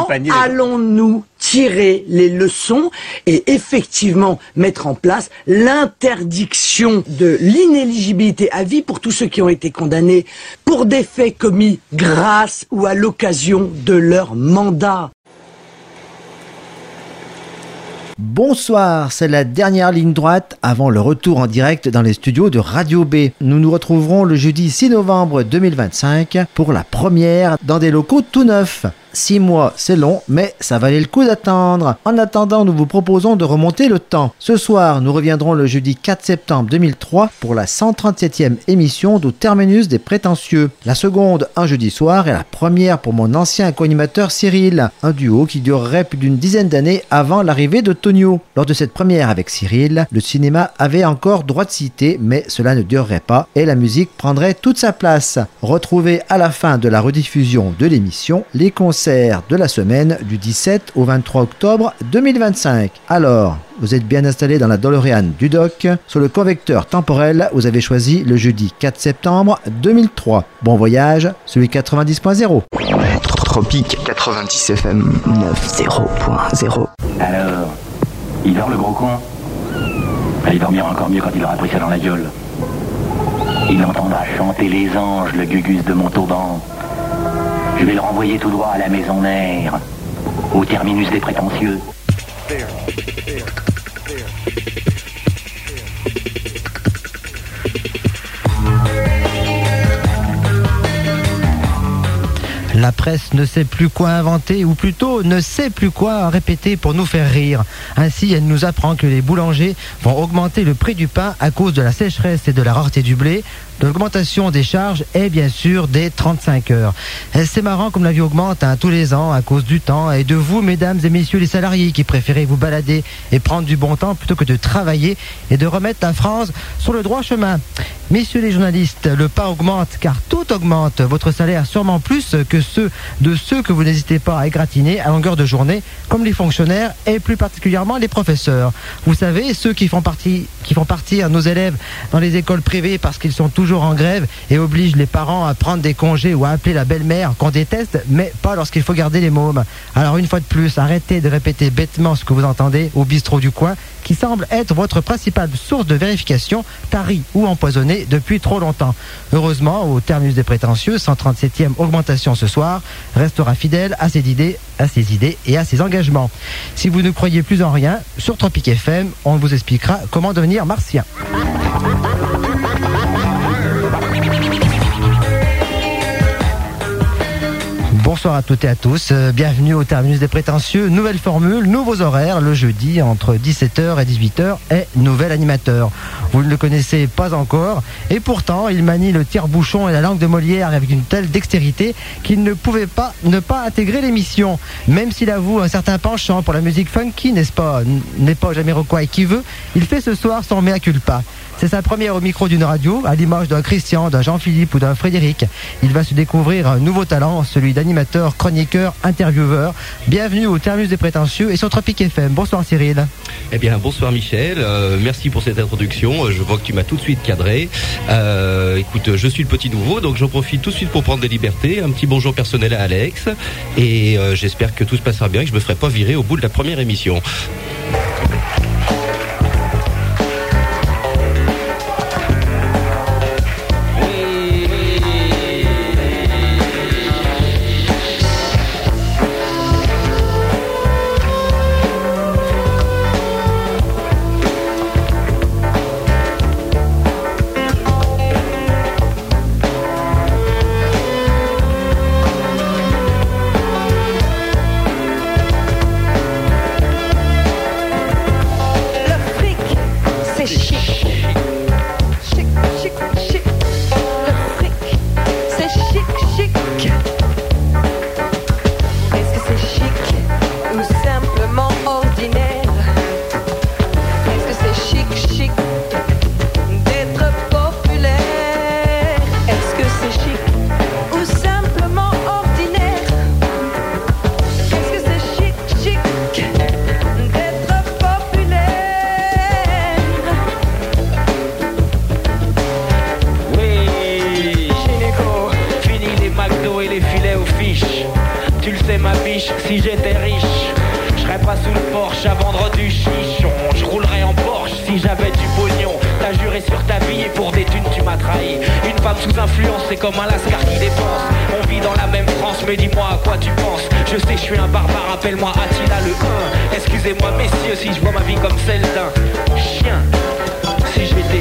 Comment allons-nous tirer les leçons et effectivement mettre en place l'interdiction de l'inéligibilité à vie pour tous ceux qui ont été condamnés pour des faits commis grâce ou à l'occasion de leur mandat? Bonsoir, c'est la dernière ligne droite avant le retour en direct dans les studios de Radio B. Nous nous retrouverons le jeudi 6 novembre 2025 pour la première dans des locaux tout neufs. 6 mois, c'est long, mais ça valait le coup d'attendre. En attendant, nous vous proposons de remonter le temps. Ce soir, nous reviendrons le jeudi 4 septembre 2003 pour la 137e émission du Terminus des Prétentieux. La seconde, un jeudi soir, et la première pour mon ancien co-animateur Cyril. Un duo qui durerait plus d'une dizaine d'années avant l'arrivée de Tonio. Lors de cette première avec Cyril, le cinéma avait encore droit de citer, mais cela ne durerait pas et la musique prendrait toute sa place. Retrouvez à la fin de la rediffusion de l'émission les concerts de la semaine du 17 au 23 octobre 2025. Alors, vous êtes bien installé dans la DeLorean du Doc. Sur le convecteur temporel, vous avez choisi le jeudi 4 septembre 2003. Bon voyage, celui 90.0. Tropique 90 FM 90.0. Alors, il dort le gros con? Il dormira encore mieux quand il aura pris ça dans la gueule. Il entendra chanter les anges, le gugus de Montauban. Je vais le renvoyer tout droit à la maison mère, au terminus des prétentieux. La presse ne sait plus quoi inventer, ou plutôt ne sait plus quoi répéter pour nous faire rire. Ainsi, elle nous apprend que les boulangers vont augmenter le prix du pain à cause de la sécheresse et de la rareté du blé, de l'augmentation des charges et bien sûr des 35 heures. Et c'est marrant comme la vie augmente tous les ans à cause du temps et de vous, mesdames et messieurs les salariés qui préférez vous balader et prendre du bon temps plutôt que de travailler et de remettre la France sur le droit chemin. Messieurs les journalistes, le pain augmente car tout augmente. Votre salaire sûrement plus que ceux que vous n'hésitez pas à égratigner à longueur de journée, comme les fonctionnaires et plus particulièrement les professeurs. Vous savez, ceux qui font partir nos élèves dans les écoles privées parce qu'ils sont toujours en grève et obligent les parents à prendre des congés ou à appeler la belle-mère qu'on déteste, mais pas lorsqu'il faut garder les mômes. Alors une fois de plus, arrêtez de répéter bêtement ce que vous entendez au bistrot du coin, qui semble être votre principale source de vérification, tarie ou empoisonnée depuis trop longtemps. Heureusement, au terminus des prétentieux, 137e augmentation ce soir, restera fidèle à ses idées et à ses engagements. Si vous ne croyez plus en rien, sur Tropique FM, on vous expliquera comment devenir martien. Bonsoir à toutes et à tous, bienvenue au terminus des prétentieux, nouvelle formule, nouveaux horaires, le jeudi entre 17h et 18h et nouvel animateur. Vous ne le connaissez pas encore et pourtant il manie le tire-bouchon et la langue de Molière avec une telle dextérité qu'il ne pouvait pas ne pas intégrer l'émission. Même s'il avoue un certain penchant pour la musique funky, n'est-ce pas, n'est pas Jamiroquai qui veut, il fait ce soir son mea culpa. C'est sa première au micro d'une radio, à l'image d'un Christian, d'un Jean-Philippe ou d'un Frédéric. Il va se découvrir un nouveau talent, celui d'animateur, chroniqueur, intervieweur. Bienvenue au terminus des prétentieux et sur Tropique FM. Bonsoir Cyril. Eh bien bonsoir Michel, merci pour cette introduction, je vois que tu m'as tout de suite cadré. Écoute, je suis le petit nouveau, donc j'en profite tout de suite pour prendre des libertés. Un petit bonjour personnel à Alex et j'espère que tout se passera bien et que je me ferai pas virer au bout de la première émission. Si j'étais riche, je serais pas sous le porche à vendre du chichon. Je roulerais en Porsche si j'avais du pognon. T'as juré sur ta vie et pour des thunes tu m'as trahi. Une femme sous influence c'est comme un lascar qui dépense. On vit dans la même France mais dis-moi à quoi tu penses. Je sais je suis un barbare, appelle-moi Attila le 1. Excusez-moi messieurs si je vois ma vie comme celle d'un chien. Si j'étais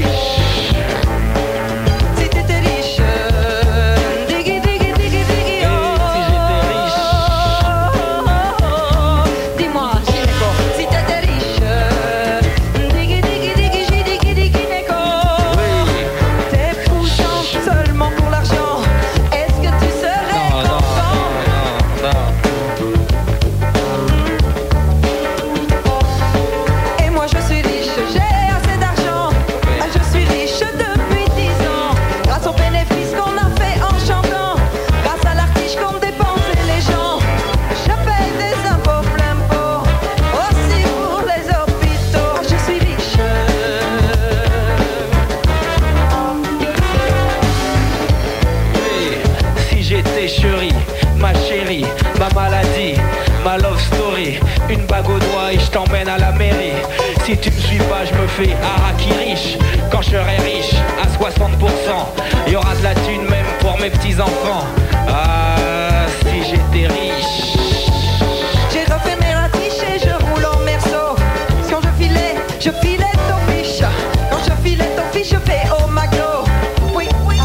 une bague au doigt et je t'emmène à la mairie. Si tu me suis pas, je me fais haraki riche. Quand je serai riche à 60%, y aura de la thune même pour mes petits enfants. Ah, si j'étais riche. J'ai refait mes ratiches et je roule en merceau. Quand je filais ton fiche. Quand je filais ton fiche, je fais au McDo. Oui, oui.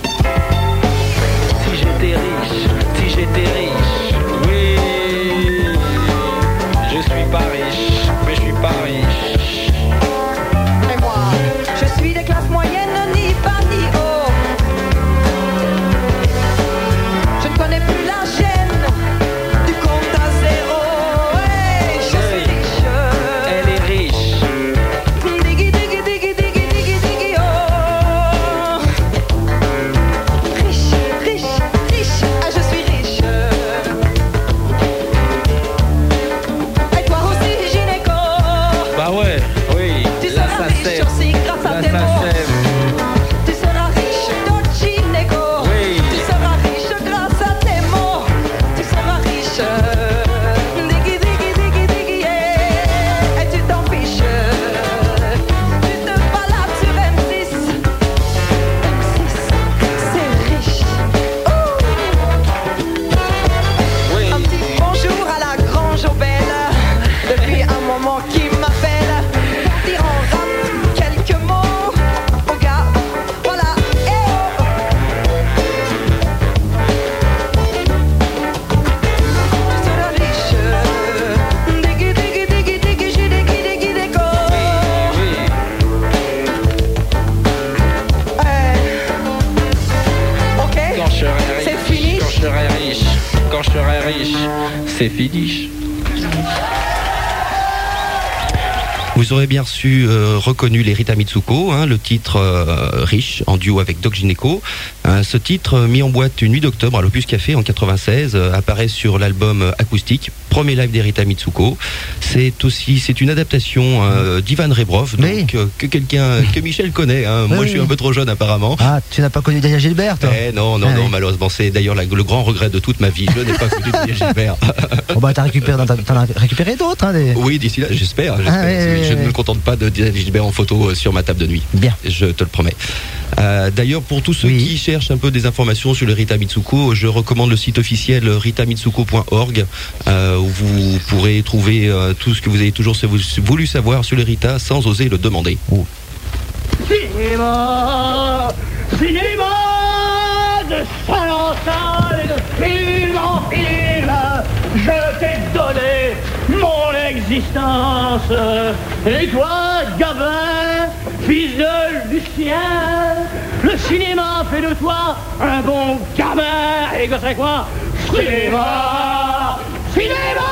Si j'étais riche, si j'étais riche. Je suis pas riche, mais je suis pas riche. Et moi, je suis des classes moyennes, ni bas ni haut. Je ne connais plus la chaîne du compte à zéro. Hey, je suis riche. Elle est riche. Diggy, diggy, diggy, diggy, diggy, diggy, oh. Riche, riche, riche. Ah, je suis riche. Bah ouais, oui, tu là seras ça riche sème. aussi grâce à Là tes ça mots. sème. Tu seras riche de gynéco. Oui. Tu seras riche grâce à tes mots. Tu seras riche. Diggy, diggy, diggy, diggy, yeah. Et tu t'en fiches. Tu te balades sur M6. M6, c'est riche. Oui. Un petit bonjour à la Grange aux Belles. Depuis un moment qui m'appelle pour dire en rap quelques mots au gars. Voilà, eh oh. Tu seras riche. Diggy, diggy, diggy, diggy, j'ai diggy, diggy, déco. Ok, Quand je serai riche, c'est fini. quand je serai riche, quand je serai riche, c'est fini. Vous aurez bien reconnu les Rita Mitsuko, hein, le titre Riche, en duo avec Doc Gynéco. Ce titre, mis en boîte une nuit d'octobre à l'Opus Café en 96, apparaît sur l'album acoustique, premier live des Rita Mitsuko. C'est une adaptation d'Ivan Rebrov, donc Oui. que Michel connaît. Hein. Moi, Oui. je suis un peu trop jeune apparemment. Ah, tu n'as pas connu Daniel Gilbert, toi? Non, Ah, oui. malheureusement, c'est d'ailleurs le grand regret de toute ma vie. Je n'ai pas connu Daniel Gilbert. Bon, bah, t'en as récupéré d'autres, hein, des... Oui, d'ici là, j'espère. Ah, oui, Je oui, ne me contente pas de Daniel Gilbert en photo sur ma table de nuit. Bien. Je te le promets. D'ailleurs, pour tous ceux Oui. qui cherchent un peu des informations sur le Rita Mitsuko, je recommande le site officiel ritamitsuko.org où vous pourrez trouver tout ce que vous avez toujours voulu savoir sur le Rita sans oser le demander. Cinéma, cinéma de Saint-Lantin et de film en film, je t'ai donné mon existence. Et toi, Gabin, fils de Lucien, le cinéma fait de toi un bon gamin. Et que c'est quoi? Cinéma, cinéma.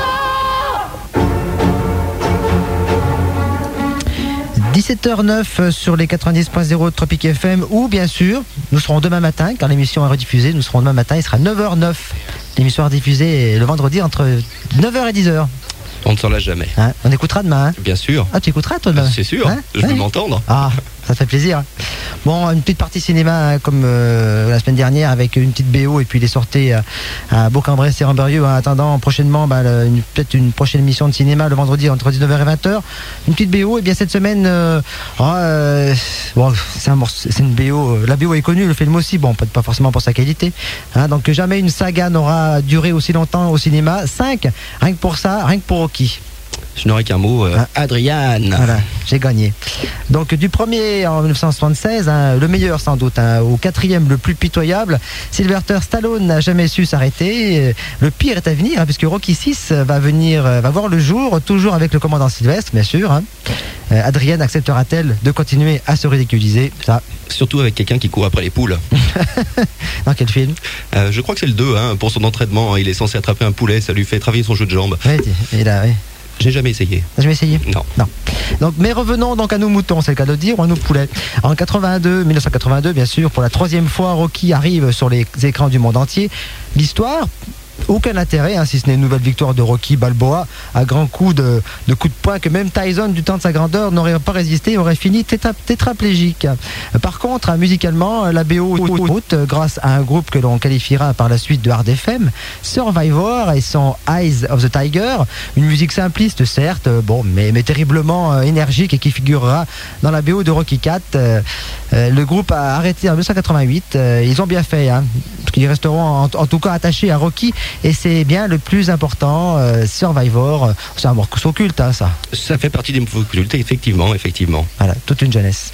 17h09 sur les 90.0 de Tropic FM, ou bien sûr, nous serons demain matin, car l'émission est rediffusée, nous serons demain matin, il sera 9h09. L'émission est rediffusée le vendredi entre 9h et 10h. On ne s'en lasse jamais. Hein, on écoutera demain. Hein. Bien sûr. Ah, tu écouteras toi demain? C'est sûr. Hein? Je veux Ouais. m'entendre. Ah, Ça te fait plaisir. Hein. Bon, une petite partie cinéma hein, comme la semaine dernière avec une petite BO et puis les sorties à Bourg-en-Bresse et Ramberieux. En attendant prochainement peut-être une prochaine émission de cinéma le vendredi entre 19h et 20h. Une petite BO. Et bien cette semaine, bon, c'est une BO. La BO est connue, le film aussi. Bon, pas forcément pour sa qualité. Hein, donc jamais une saga n'aura duré aussi longtemps au cinéma. 5, rien que pour ça, rien que pour Rocky. Je n'aurai qu'un mot, Adrian. Voilà, j'ai gagné. Donc du premier en 1976, hein, le meilleur sans doute, hein, au quatrième le plus pitoyable, Sylvester Stallone n'a jamais su s'arrêter. Le pire est à venir, hein, puisque Rocky 6 va voir le jour, toujours avec le commandant Sylvestre, bien sûr. Hein. Adrienne acceptera-t-elle de continuer à se ridiculiser? Ça. Surtout avec quelqu'un qui court après les poules. Dans quel film? Je crois que c'est le 2, hein, pour son entraînement. Il est censé attraper un poulet, ça lui fait travailler son jeu de jambes. Oui, et là, oui. J'ai jamais essayé. T'as jamais essayé? Non. Donc, mais revenons donc à nos moutons, c'est le cas de dire, ou à nos poulets. En 1982, bien sûr, pour la 3e fois, Rocky arrive sur les écrans du monde entier. L'histoire, aucun intérêt, hein, si ce n'est une nouvelle victoire de Rocky Balboa à grands coups de coups de poing que même Tyson, du temps de sa grandeur, n'aurait pas résisté et aurait fini tétraplégique. Par contre, hein, musicalement, la BO route grâce à un groupe que l'on qualifiera par la suite de Hard FM, Survivor et son Eyes of the Tiger, une musique simpliste certes, bon, mais terriblement énergique et qui figurera dans la BO de Rocky 4. Le groupe a arrêté en 1988, ils ont bien fait, hein, parce qu'ils resteront en tout cas attachés à Rocky. Et c'est bien le plus important, Survivor, c'est un morceau culte, hein, ça. Ça fait partie des morceaux cultes, effectivement. Voilà, toute une jeunesse.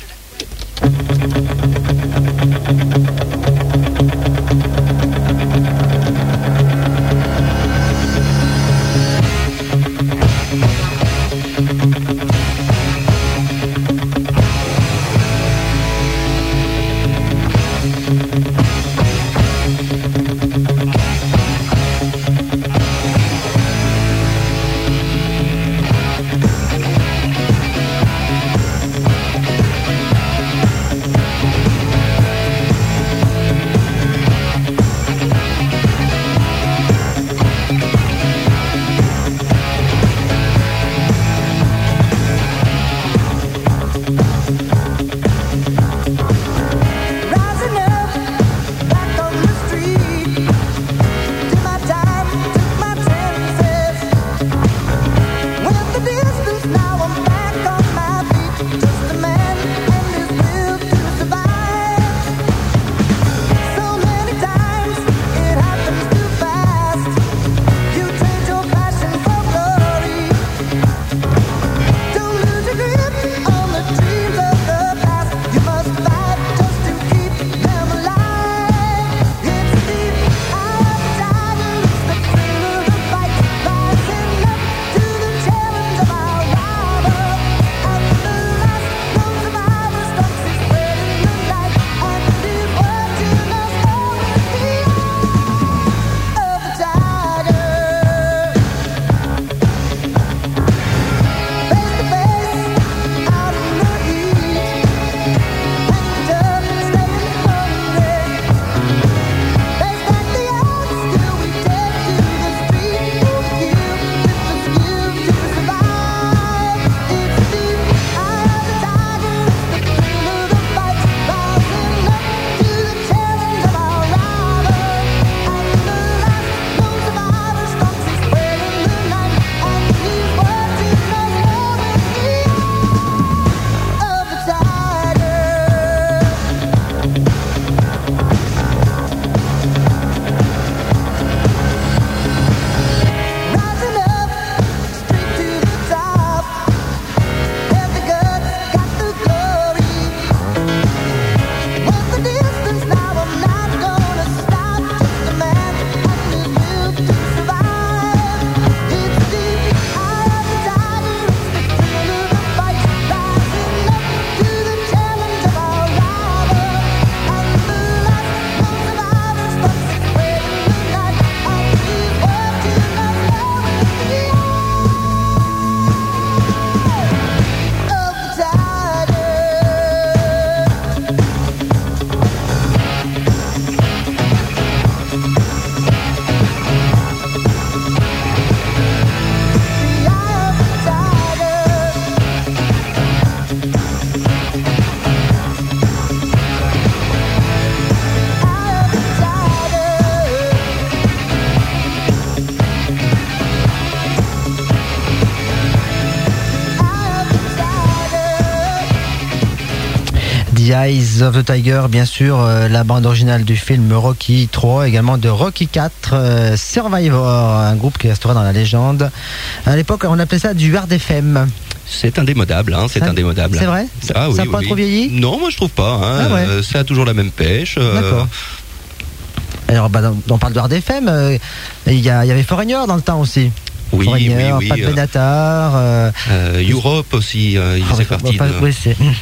The Eyes of the Tiger, bien sûr, la bande originale du film Rocky 3, également de Rocky 4, Survivor, un groupe qui restera dans la légende. À l'époque, on appelait ça du hard FM. C'est indémodable, hein, c'est indémodable. C'est vrai? Ah, oui, ça n'a pas trop vieilli? Non, moi je trouve pas. Hein. Ah ouais. Ça a toujours la même pêche. D'accord. Alors, on parle de hard FM. Il y avait Foreigner dans le temps aussi. Oui, Foreigner, oui. Pat Benatar. Europe aussi, il faisait partie de... Oui,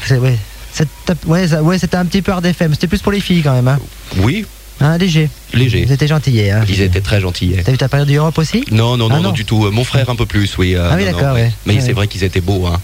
c'était un petit peu hard FM. C'était plus pour les filles quand même. Hein. Oui. Hein, léger. Ils étaient gentillets. Hein. Ils étaient très gentillets. T'as vu ta période d'Europe aussi? Non, du tout. Mon frère un peu plus, oui. Ah oui, d'accord, ouais. Mais c'est vrai qu'ils étaient beaux. Hein.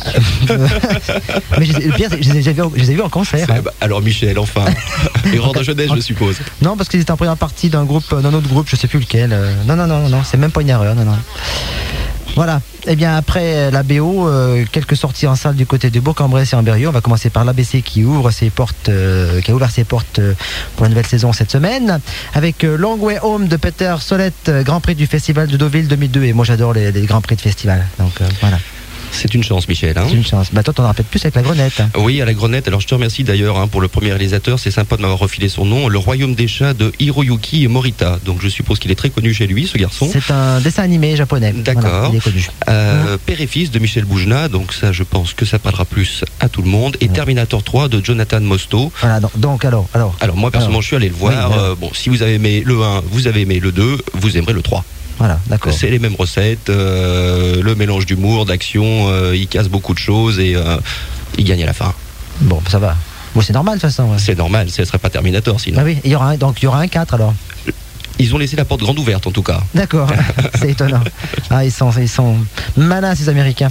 Mais le pire, je les ai vus en concert. Hein. Alors Michel, enfin. Erreur de jeunesse, je suppose. Non, parce qu'ils étaient en première partie d'un autre groupe, je sais plus lequel. Non, c'est même pas une erreur. Non. Voilà. Eh bien, après la BO, quelques sorties en salle du côté de Bourg-en-Bresse et en Berrieux. On va commencer par l'ABC qui a ouvert ses portes pour la nouvelle saison cette semaine, avec Long Way Home de Peter Solette, Grand Prix du Festival de Deauville 2002. Et moi, j'adore les Grands Prix de festival. Donc voilà. C'est une chance, Michel. Hein. C'est une chance. Toi, t'en rappelles plus avec la Grenette. Oui, à la Grenette. Alors, je te remercie d'ailleurs pour le premier réalisateur. C'est sympa de m'avoir refilé son nom. Le Royaume des chats de Hiroyuki Morita. Donc, je suppose qu'il est très connu chez lui, ce garçon. C'est un dessin animé japonais. D'accord. Voilà, il est connu. Père et fils de Michel Boujna. Donc, ça, je pense que ça parlera plus à tout le monde. Et Terminator 3 de Jonathan Mostow. Voilà. Donc, alors, moi, personnellement, je suis allé le voir. Oui, si vous avez aimé le 1, vous avez aimé le 2, vous aimerez le 3. Voilà, d'accord. C'est les mêmes recettes, le mélange d'humour, d'action, il casse beaucoup de choses et il gagne à la fin. Bon, ça va. Bon, c'est normal de toute façon. Ouais. C'est normal, ce ne serait pas Terminator sinon. Ah oui, il y aura un 4 alors. Ils ont laissé la porte grande ouverte en tout cas. D'accord, c'est étonnant. Ah, ils sont malins ces Américains.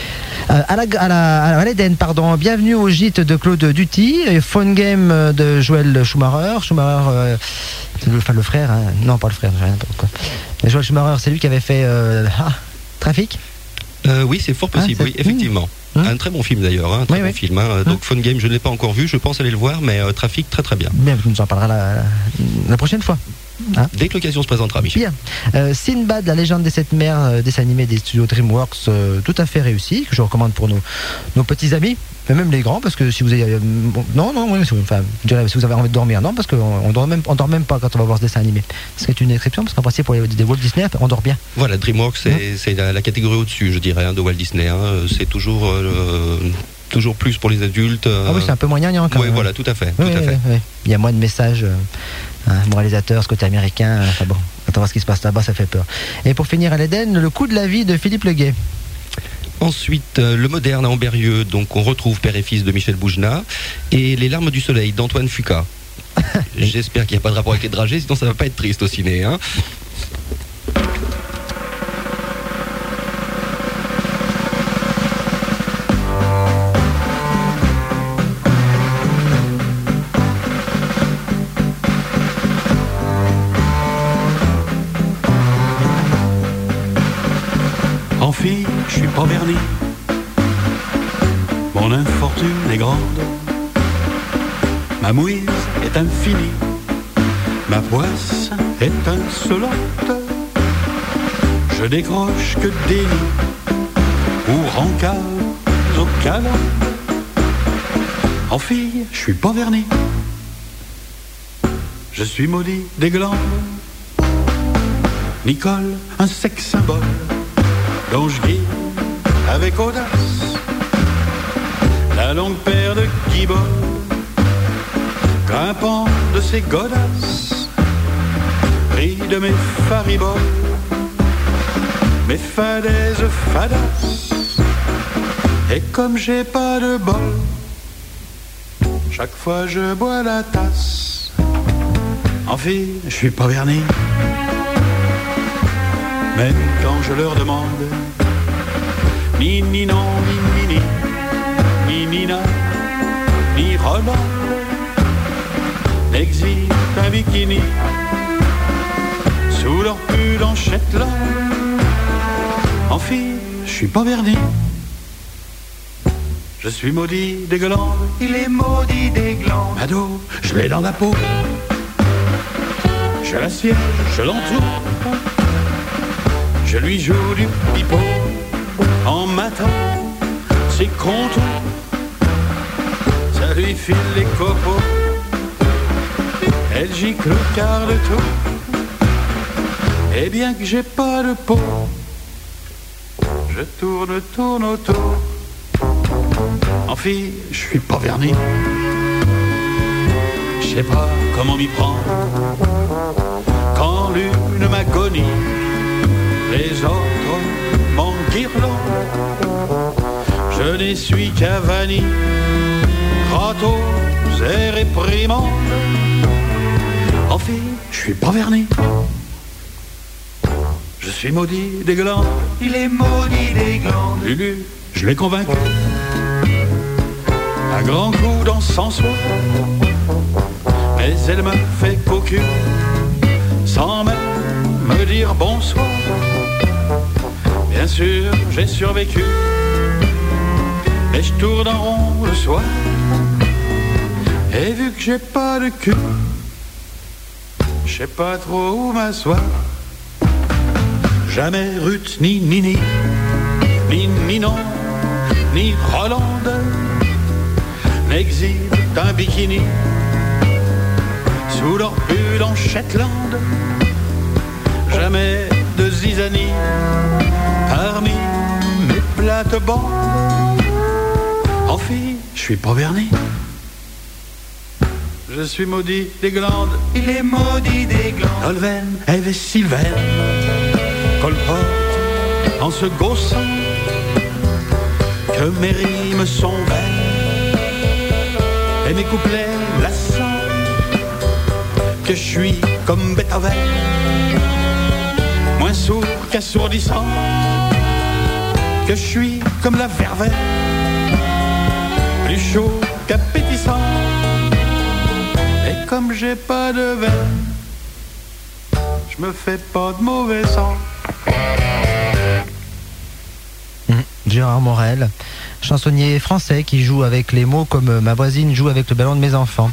À l'Eden, pardon. Bienvenue au gîte de Claude Duty, Phone Game de Joël Schumacher. Le frère, hein. Non, pas le frère, j'ai rien quoi. Joël Schumacher, c'est lui qui avait fait Trafic. Oui, c'est fort possible, oui, effectivement. Un très bon film d'ailleurs, un très bon film. Hein. Donc Phone Game, je ne l'ai pas encore vu, je pense aller le voir, mais Trafic, très très bien. Bien, tu nous en parleras la prochaine fois. Hein? Dès que l'occasion se présentera, Michel. Bien. Sinbad, la légende des 7 mers, dessin animé des studios DreamWorks, tout à fait réussi, que je recommande pour nos petits amis, mais même les grands, parce que si vous avez... je dirais, si vous avez envie de dormir, non, parce qu'on dort même pas quand on va voir ce dessin animé. C'est une exception, parce qu'en principe, pour des Walt Disney, on dort bien. Voilà, DreamWorks, c'est la catégorie au-dessus, je dirais, de Walt Disney. Hein. C'est toujours plus pour les adultes. Ah oui, c'est un peu moins gnangnan quand même. Oui, voilà, tout à fait. Oui. Il y a moins de messages moralisateurs, ce côté américain. Enfin bon, quand on voit ce qui se passe là-bas, ça fait peur. Et pour finir à l'Éden, le coup de la vie de Philippe Leguet. Ensuite, le moderne à Amberieux, donc on retrouve Père et fils de Michel Boujna, et Les larmes du soleil d'Antoine Fuqua. J'espère qu'il n'y a pas de rapport avec les dragées, sinon ça va pas être triste au ciné. Hein. En fille, je suis pas verni. Mon infortune est grande. Ma mouise est infinie. Ma poisse est insolente. Je décroche que des nids ou rencard au canon. En fille, je suis pas verni. Je suis maudit des glandes. Nicole, un sexe symbole dont je guide avec audace la longue paire de guiboles, grimpant de ses godasses, pris de mes fariboles, mes fadaises fadas. Et comme j'ai pas de bol, chaque fois je bois la tasse. En fille, je suis pas verni. Même quand je leur demande ni non, ni Nina, ni Roland, n'existe un bikini sous leur pull en Shetland. En fille, je suis pas verni. Je suis maudit des glandes. Il est maudit des glandes. Ado, je l'ai dans la peau. Je l'assiège, je l'entoure. Je lui joue du pipeau en matant ses contours. ça lui file les copeaux. Elle gicle le quart de tour. Et bien que j'ai pas de peau, je tourne autour. En fille, je suis pas verni. Je sais pas comment m'y prendre. Quand l'une m'agonie, les autres m'enguirlandent. Je n'y suis qu'à vanille, râteuse et réprimande. En fille, je suis pas verni. Je suis maudit des glandes. Il est maudit des glandes. Lulu, je l'ai convaincu. Un grand coup d'encensoir. Mais elle me fait cocu, sans même me dire bonsoir. Bien sûr, j'ai survécu. Et je tourne en rond le soir. Et vu que j'ai pas de cul, je sais pas trop où m'asseoir. Jamais Ruth, ni Nini, ni Ninon, ni Rolande n'exhibent un bikini sous leur pull en Shetland. Jamais de zizanie parmi mes plates-bandes. En fille, je suis pas verni. Je suis maudit des glandes. Il est maudit des glandes. Olven, Ève et Sylvaine colportent en se gaussant que mes rimes sont vaines et mes couplets lassants, que je suis comme Beethoven, moins sourd qu'assourdissant, que je suis comme la verveine, plus chaud qu'appétissant. Et comme j'ai pas de veine, je me fais pas de mauvais sang. Gérard Morel, chansonnier français qui joue avec les mots comme ma voisine joue avec le ballon de mes enfants.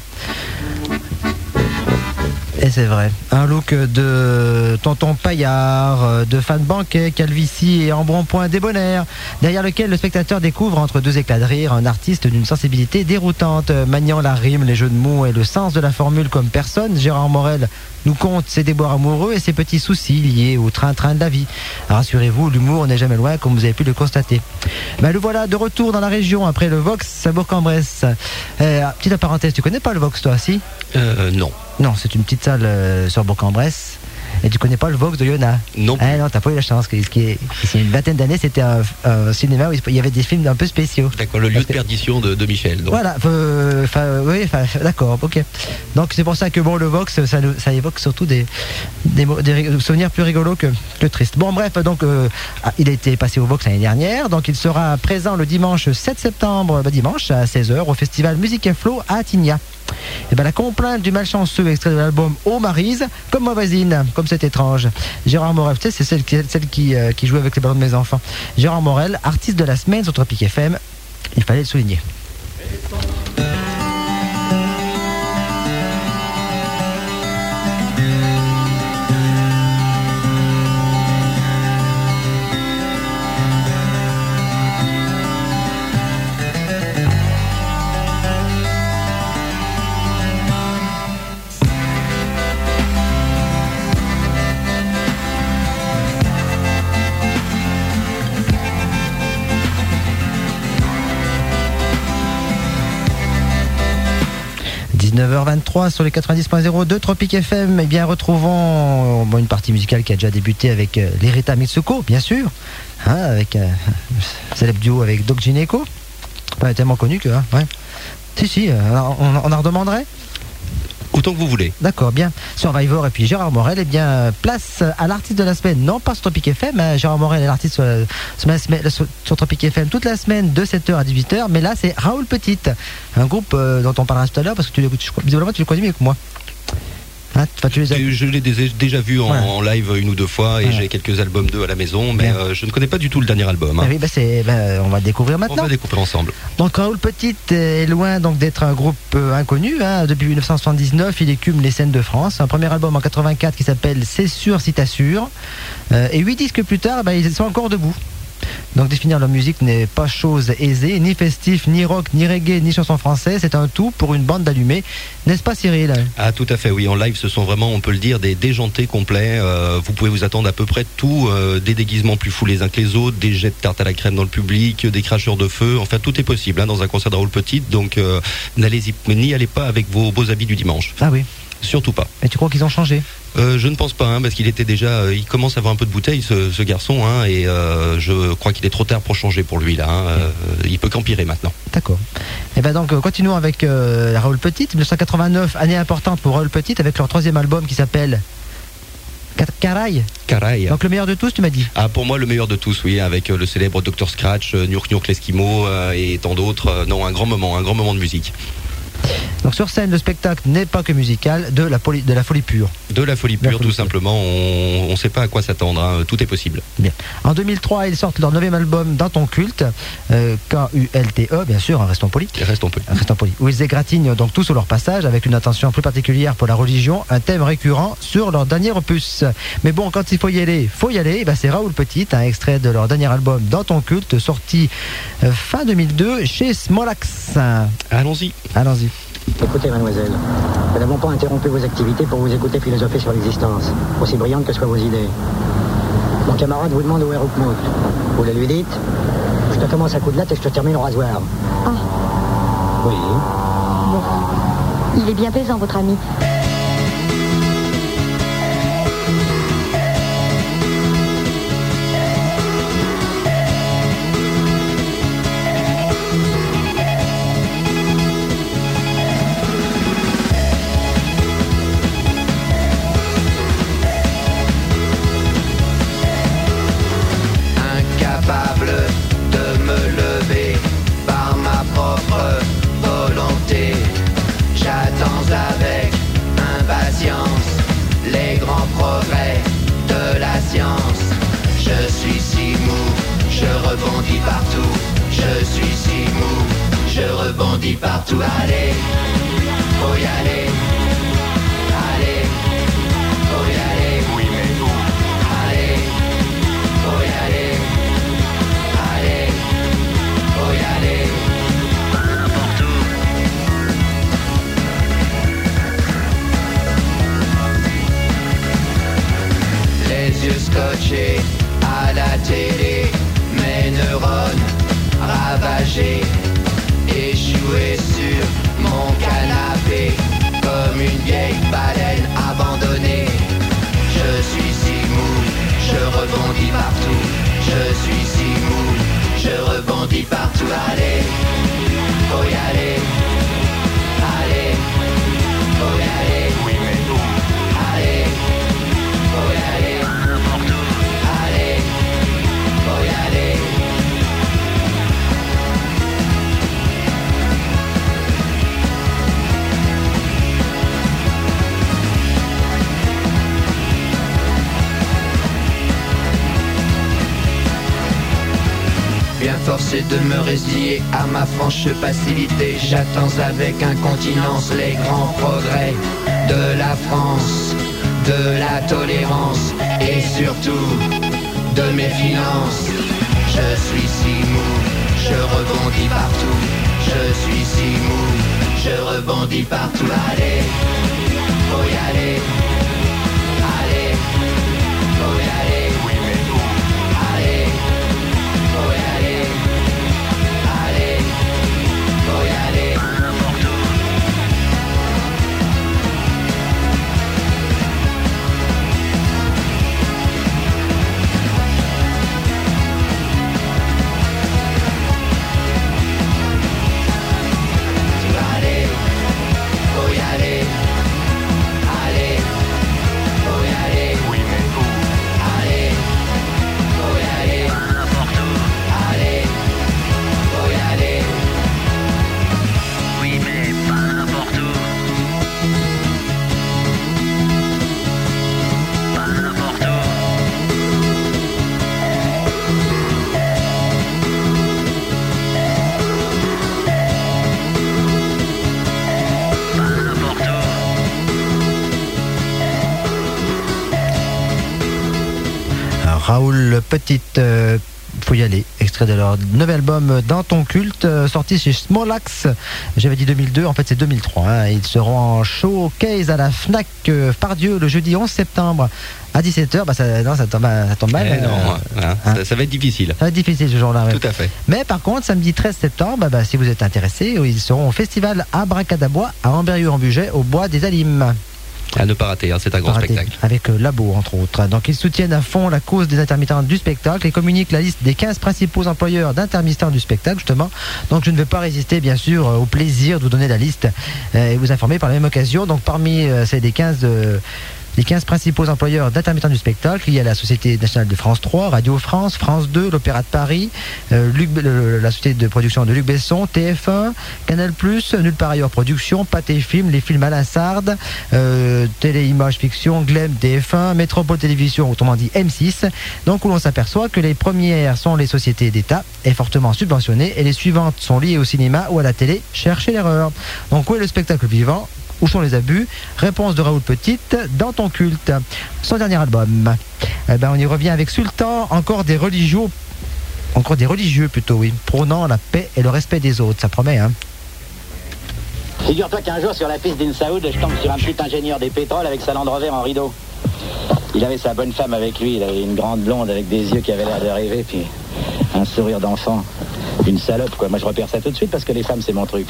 Et c'est vrai, un look de tonton paillard, de fan banquet, calvitie et embonpoint débonnaire, derrière lequel le spectateur découvre entre deux éclats de rire un artiste d'une sensibilité déroutante, maniant la rime, les jeux de mots et le sens de la formule comme personne. Gérard Morel nous conte ses déboires amoureux et ses petits soucis liés au train-train de la vie. Rassurez-vous, l'humour n'est jamais loin, comme vous avez pu le constater. Le voilà de retour dans la région après le Vox à Bourg-en-Bresse. Petite parenthèse, tu connais pas le Vox toi, si ? Non. Non, c'est une petite salle sur Bourg-en-Bresse. Et tu connais pas le Vox de Yona? Non. Non, t'as pas eu la chance. C'est une vingtaine d'années, c'était un cinéma où il y avait des films un peu spéciaux. D'accord, le lieu de perdition de Michel. Donc. Voilà, d'accord, ok. Donc c'est pour ça que bon, le Vox, ça évoque surtout des souvenirs plus rigolos que tristes. Bon, bref, donc il a été passé au Vox l'année dernière, donc il sera présent le dimanche 7 septembre, dimanche à 16h au festival Musique et Flow à Attigna. Et la complainte du malchanceux, extrait de l'album Oh Maryse, comme ma voisine, comme c'est étrange. Gérard Morel, tu sais, c'est celle qui joue avec les ballons de mes enfants. Gérard Morel, artiste de la semaine sur Tropic FM, il fallait le souligner. 9h23 sur les 90.0 de Tropic FM. Eh bien, retrouvons une partie musicale qui a déjà débuté avec l'Erita Mitsuko, bien sûr, avec un célèbre duo avec Doc Gineco, pas tellement connu que, ouais. Si, on en redemanderait. Autant que vous voulez. D'accord, bien. Survivor et puis Gérard Morel, eh bien, place à l'artiste de la semaine, non pas sur Tropic FM, Gérard Morel est l'artiste sur Tropic FM toute la semaine de 7h à 18h, mais là c'est Raoul Petit, un groupe dont on parlera tout à l'heure parce que visiblement tu le connais mieux que moi. Je l'ai déjà vu en live une ou deux fois et j'ai quelques albums d'eux à la maison, mais je ne connais pas du tout le dernier album. Oui, on va le découvrir maintenant. On va découvrir ensemble. Donc Raoul Petit est loin donc d'être un groupe inconnu. Depuis 1979, il écume les scènes de France. Un premier album en 84 qui s'appelle C'est sûr si t'assures. Et 8 disques plus tard, ils sont encore debout. Donc définir leur musique n'est pas chose aisée, ni festif, ni rock, ni reggae, ni chanson française. C'est un tout pour une bande d'allumés. N'est-ce pas, Cyril? Ah, tout à fait, oui. En live, ce sont vraiment, on peut le dire, des déjantés complets. Vous pouvez vous attendre à peu près de tout. Des déguisements plus fous les uns que les autres, des jets de tarte à la crème dans le public, des cracheurs de feu. Enfin, tout est possible dans un concert de Raoul Petit. Donc, n'y allez pas avec vos beaux habits du dimanche. Ah oui. Surtout pas. Et tu crois qu'ils ont changé? Je ne pense pas, parce qu'il était déjà, il commence à avoir un peu de bouteille, ce garçon, et je crois qu'il est trop tard pour changer pour lui là. Il peut qu'empirer maintenant. D'accord. Et ben donc continuons avec Raoul Petit. 1989, année importante pour Raoul Petit avec leur 3e album qui s'appelle Caraï. Donc le meilleur de tous, tu m'as dit? Ah, pour moi le meilleur de tous, oui, avec le célèbre Dr Scratch, Nurk Nurk l'Eskimo et tant d'autres. Non, un grand moment de musique. Donc sur scène, le spectacle n'est pas que musical, de la folie pure. De la folie pure, tout simplement. On ne sait pas à quoi s'attendre, tout est possible. Bien. En 2003, ils sortent leur 9e album Dans ton culte, K-U-L-T-E, bien sûr, restons polis. Restons polis. Où ils égratignent donc tout sur leur passage, avec une attention plus particulière pour la religion, un thème récurrent sur leur dernier opus. Mais bon, quand il faut y aller, c'est Raoul Petit, un extrait de leur dernier album Dans ton culte, sorti fin 2002 chez Smolax. Allons-y. Écoutez, mademoiselle, nous n'avons pas interrompu vos activités pour vous écouter philosopher sur l'existence, aussi brillantes que soient vos idées. Mon camarade vous demande où est Roukmout. Vous le lui dites, je te commence à coup de latte et je te termine au rasoir. Ah. Oui. Bon. Il est bien plaisant, votre ami. Partout, allez, faut y aller, allez, faut y aller, oui mais où? Allez, faut y aller, allez, faut y aller, n'importe où. Les yeux scotchés à la télé, mes neurones ravagés. Échoué sur mon canapé comme une vieille baleine abandonnée. Je suis si mou, je rebondis partout. Je suis si mou, je rebondis partout. Allez, faut y aller. Allez, faut y aller. Oui mais où? Allez, faut y aller. N'importe où. Allez, faut y aller. Bien forcé de me résigner à ma franche passivité, j'attends avec incontinence les grands progrès de la France, de la tolérance et surtout de mes finances. Je suis si mou, je rebondis partout. Je suis si mou, je rebondis partout. Allez, faut y aller. Allez, faut y aller. Oui mais où? Allez, faut y aller. Allez, faut y aller. N'importe où. Allez, faut y aller. Allez, faut y aller. Oui mais où? Allez, faut y aller. N'importe où. Allez, faut y aller. Oui mais pas n'importe où. Pas n'importe où. Pas n'importe où. Raoul Petit, faut y aller. Extrait de leur nouvel album Dans ton culte, sorti chez Smolax. J'avais dit 2002, en fait c'est 2003. Hein. Ils seront en showcase à la Fnac Pardieu le jeudi 11 septembre à 17h. Bah ça tombe mal. Ça va être difficile. Ça va être difficile ce jour-là. Ouais. Tout à fait. Mais par contre, samedi 13 septembre, si vous êtes intéressé, ils seront au festival Abracadabois à Amberieu-en-Bugey au bois des Alimes. À ne pas rater, hein, c'est un grand spectacle. Avec Labo, entre autres. Donc, ils soutiennent à fond la cause des intermittents du spectacle et communiquent la liste des 15 principaux employeurs d'intermittents du spectacle, justement. Donc, je ne vais pas résister, bien sûr, au plaisir de vous donner la liste et vous informer par la même occasion. Donc, parmi les 15 principaux employeurs d'intermittents du spectacle, il y a la Société nationale de France 3, Radio France, France 2, l'Opéra de Paris, la société de production de Luc Besson, TF1, Canal+, Nulle part ailleurs production, Pathé Film, les films Alain Sard, Télé Images Fiction, Glem, TF1, Métropole Télévision, autrement dit M6. Donc où l'on s'aperçoit que les premières sont les sociétés d'État et fortement subventionnées et les suivantes sont liées au cinéma ou à la télé. Cherchez l'erreur. Donc où est le spectacle vivant ? Où sont les abus? Réponse de Raoul Petite dans ton culte. Son dernier album. On y revient avec Sultan, encore des religieux plutôt, oui, prônant la paix et le respect des autres. Ça promet, hein. Figure-toi qu'un jour sur la piste d'In Saoud, je tombe sur un petit ingénieur des pétroles avec sa Land Rover en rideau. Il avait sa bonne femme avec lui, il avait une grande blonde avec des yeux qui avaient l'air de rêver, puis un sourire d'enfant. Une salope, quoi. Moi je repère ça tout de suite parce que les femmes c'est mon truc.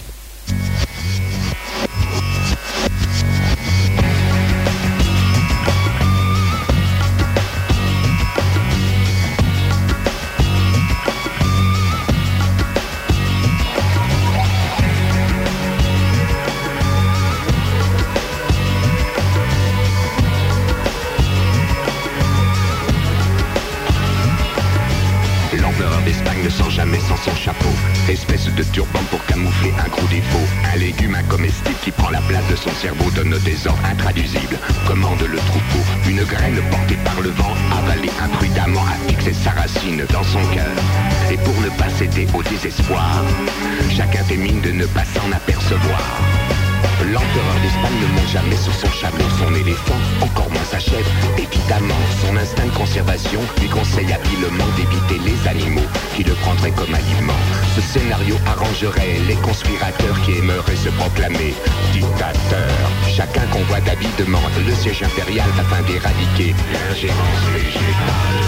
Espèce de turban pour camoufler un gros défaut. Un légume incomestible qui prend la place de son cerveau, donne des ordres intraduisibles. Commande le troupeau, une graine portée par le vent, avalée imprudemment, a fixé sa racine dans son cœur. Et pour ne pas céder au désespoir, chacun fait mine de ne pas s'en apercevoir. L'empereur d'Espagne ne monte jamais sur son chameau. Son éléphant, encore moins sa chèvre. Évidemment, son instinct de conservation lui conseille habilement d'éviter les animaux qui le prendraient comme aliment. Ce scénario arrangerait les conspirateurs qui aimeraient se proclamer dictateurs. Chacun convoite avidement le siège impérial afin d'éradiquer l'ingérence végétale.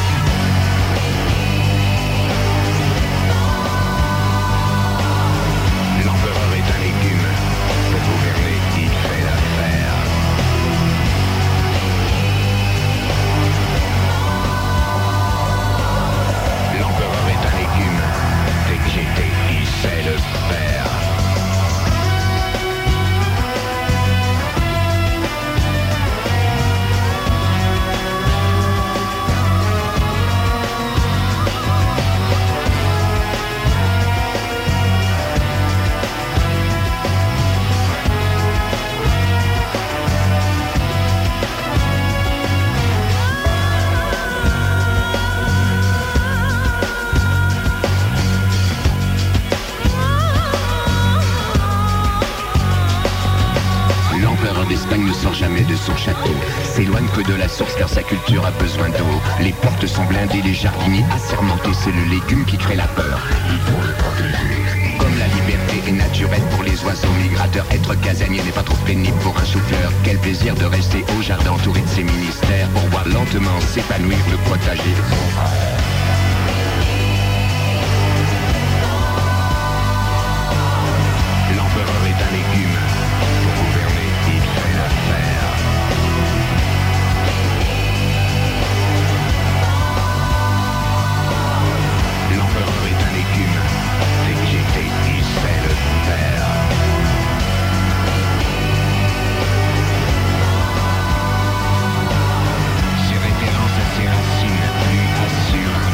L'empereur est un légume. Pour gouverner, il fait l'affaire. L'empereur est un légume. Dès que j'étais, il sait le faire. L'Espagne ne sort jamais de son château, s'éloigne que de la source car sa culture a besoin d'eau. Les portes sont blindées, les jardiniers assermentés, c'est le légume qui crée la peur. Il faut le protéger. Comme la liberté est naturelle pour les oiseaux migrateurs, être casanier n'est pas trop pénible pour un chou-fleur. Quel plaisir de rester au jardin entouré de ses ministères pour voir lentement s'épanouir le potager de son frère. L'empereur est un légume. Pour gouverner, il fait l'affaire. L'empereur est un légume. Dès que j'étais, il sait le faire. Ses références à ses racines lui assurent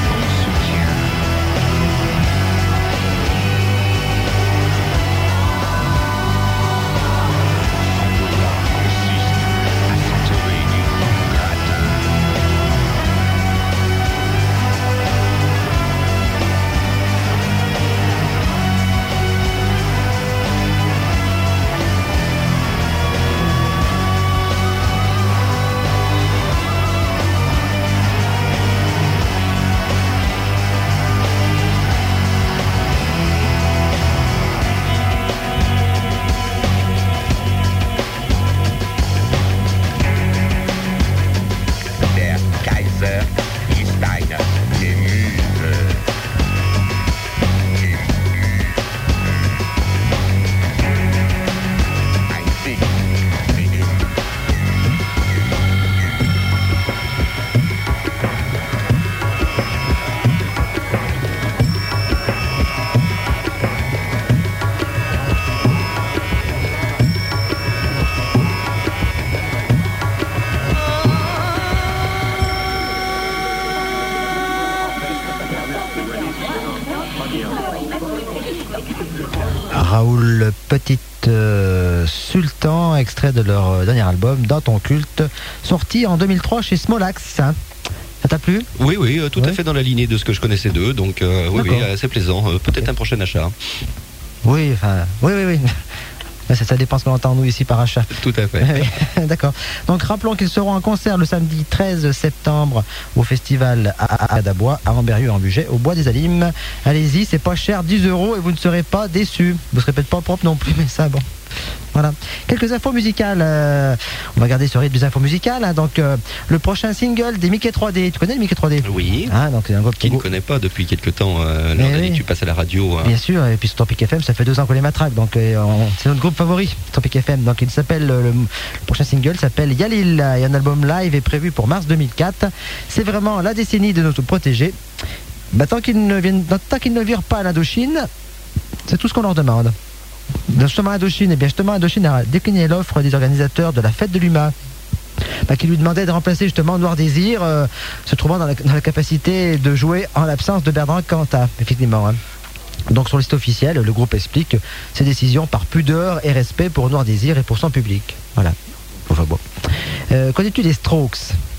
Raoul Petit Sultan, extrait de leur dernier album, Dans ton culte, sorti en 2003 chez Smolax. Ça t'a plu ? Oui, tout à fait dans la lignée de ce que je connaissais d'eux, donc oui, c'est plaisant. Peut-être un prochain achat. Oui. Ça dépend ce qu'on entend nous ici par achat. Tout à fait. D'accord. Donc rappelons qu'ils seront en concert le samedi 13 septembre au festival à Dabois, à Amberieu en Bugey, au Bois des Alimes. Allez-y, c'est pas cher, 10 € et vous ne serez pas déçus. Vous serez peut-être pas propre non plus, mais ça bon. Voilà. Quelques infos musicales. On va garder ce rythme des infos musicales. Hein. Donc, le prochain single des Mickey 3D. Tu connais le Mickey 3D ? Oui. Ah, donc c'est un groupe qui ne connaît pas depuis quelques temps. Tu passes à la radio. Bien sûr. Et puis sur Tropic FM, ça fait 2 ans qu'on les matraque. Donc, c'est notre groupe favori, Tropic FM. Donc, il s'appelle le prochain single s'appelle Yalil. Et un album live est prévu pour mars 2004. C'est vraiment la décennie de nos protégés. Tant qu'ils ne virent pas à l'Indochine, c'est tout ce qu'on leur demande. Justement Indochine, Indochine a décliné l'offre des organisateurs de la fête de l'UMA, qui lui demandait de remplacer justement Noir Désir, se trouvant dans la capacité de jouer en l'absence de Bertrand Cantat, effectivement. Hein. Donc sur le site officiel, le groupe explique ses décisions par pudeur et respect pour Noir Désir et pour son public. Voilà. Enfin bon. Connais-tu les Strokes ?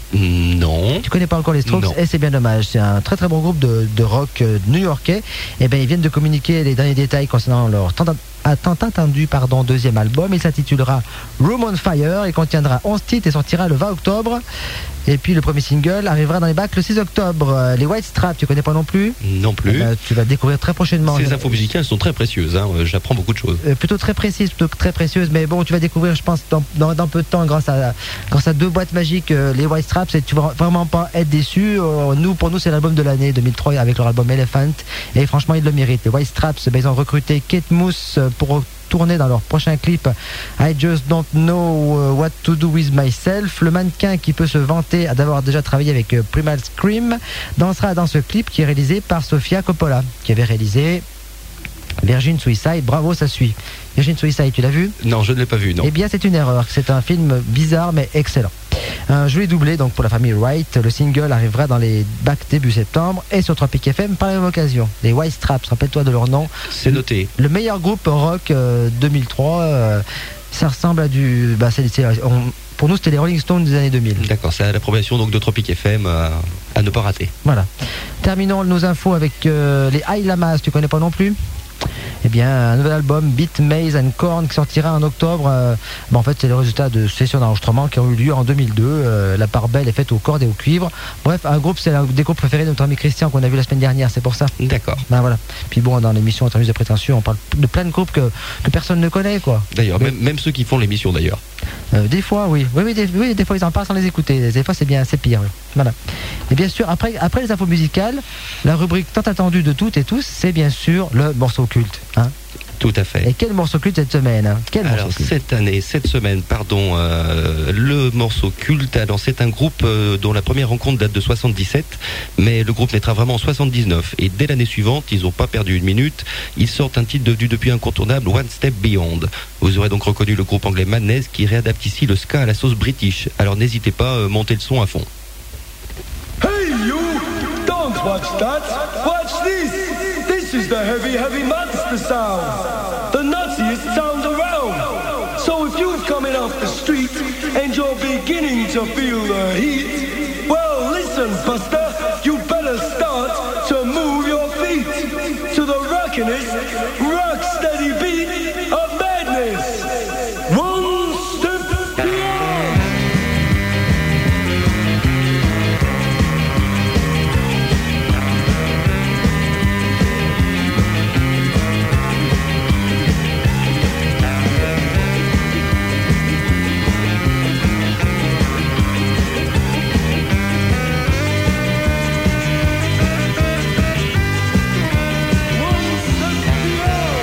Non. Tu connais pas encore les Strokes? Non. Et c'est bien dommage. C'est un très très bon groupe de rock new-yorkais. Et ben ils viennent de communiquer les derniers détails concernant leur tant attendu deuxième album. Il s'intitulera Room on Fire. Il contiendra 11 titres et sortira le 20 octobre. Et puis le premier single arrivera dans les bacs le 6 octobre. Les White Strap, tu connais pas non plus? Non plus. Tu vas découvrir très prochainement. Ces infos musicales sont très précieuses. Hein. J'apprends beaucoup de choses. Plutôt très précises, plutôt très précieuses. Mais bon, tu vas découvrir, je pense, dans peu de temps, grâce à 2 boîtes magiques, les White Straps. Et tu vas vraiment pas être déçu. Pour nous, c'est l'album de l'année 2003 avec leur album Elephant. Et franchement, ils le méritent. Les White Straps, ils ont recruté Kate Moss pour tourner dans leur prochain clip I Just Don't Know What to Do With Myself. Le mannequin qui peut se vanter d'avoir déjà travaillé avec Primal Scream dansera dans ce clip qui est réalisé par Sofia Coppola, qui avait réalisé Virgin Suicide. Bravo, ça suit. Virgin Suicide, tu l'as vu? Non, je ne l'ai pas vu, non. Eh bien, c'est une erreur. C'est un film bizarre mais excellent. Un joli doublé donc pour la famille Wright. Le single arrivera dans les bacs début septembre et sur Tropic FM par la même occasion. Les White Straps, rappelle-toi de leur nom. C'est noté. Le meilleur groupe rock 2003. Ça ressemble à du... pour nous, c'était les Rolling Stones des années 2000. D'accord, c'est à l'approbation donc de Tropic FM à ne pas rater. Voilà. Terminons nos infos avec les High Lamas. Tu connais pas non plus? Eh bien, un nouvel album, Beat, Maize and Corn, qui sortira en octobre. En fait, c'est le résultat de sessions d'enregistrement qui ont eu lieu en 2002. La part belle est faite aux cordes et au cuivre. Bref, un groupe, c'est un des groupes préférés de notre ami Christian qu'on a vu la semaine dernière, c'est pour ça. D'accord. Voilà. Puis bon, dans l'émission Interviews de prétention, on parle de plein de groupes que personne ne connaît, quoi. D'ailleurs, même ceux qui font l'émission, d'ailleurs. Des fois, oui. Des fois, ils en parlent sans les écouter. Des fois, c'est pire. Oui. Voilà. Et bien sûr, après les infos musicales, la rubrique tant attendue de toutes et tous, c'est bien sûr le morceau culte. Hein. Tout à fait. Et quel morceau culte cette semaine? Alors cette semaine, le morceau culte, alors c'est un groupe dont la première rencontre date de 77, mais le groupe naîtra vraiment en 79. Et dès l'année suivante, ils n'ont pas perdu une minute, ils sortent un titre devenu depuis incontournable, One Step Beyond. Vous aurez donc reconnu le groupe anglais Madness qui réadapte ici le ska à la sauce british. Alors n'hésitez pas, montez le son à fond. Hey you! Don't watch that! Watch this! This is the heavy monster sound! The nuttiest sound around! So if you're coming off the street and you're beginning to feel the heat, well listen buster, you better start to move your feet to the rockin'est, rock steady beat of madness! One step beyond! One step beyond!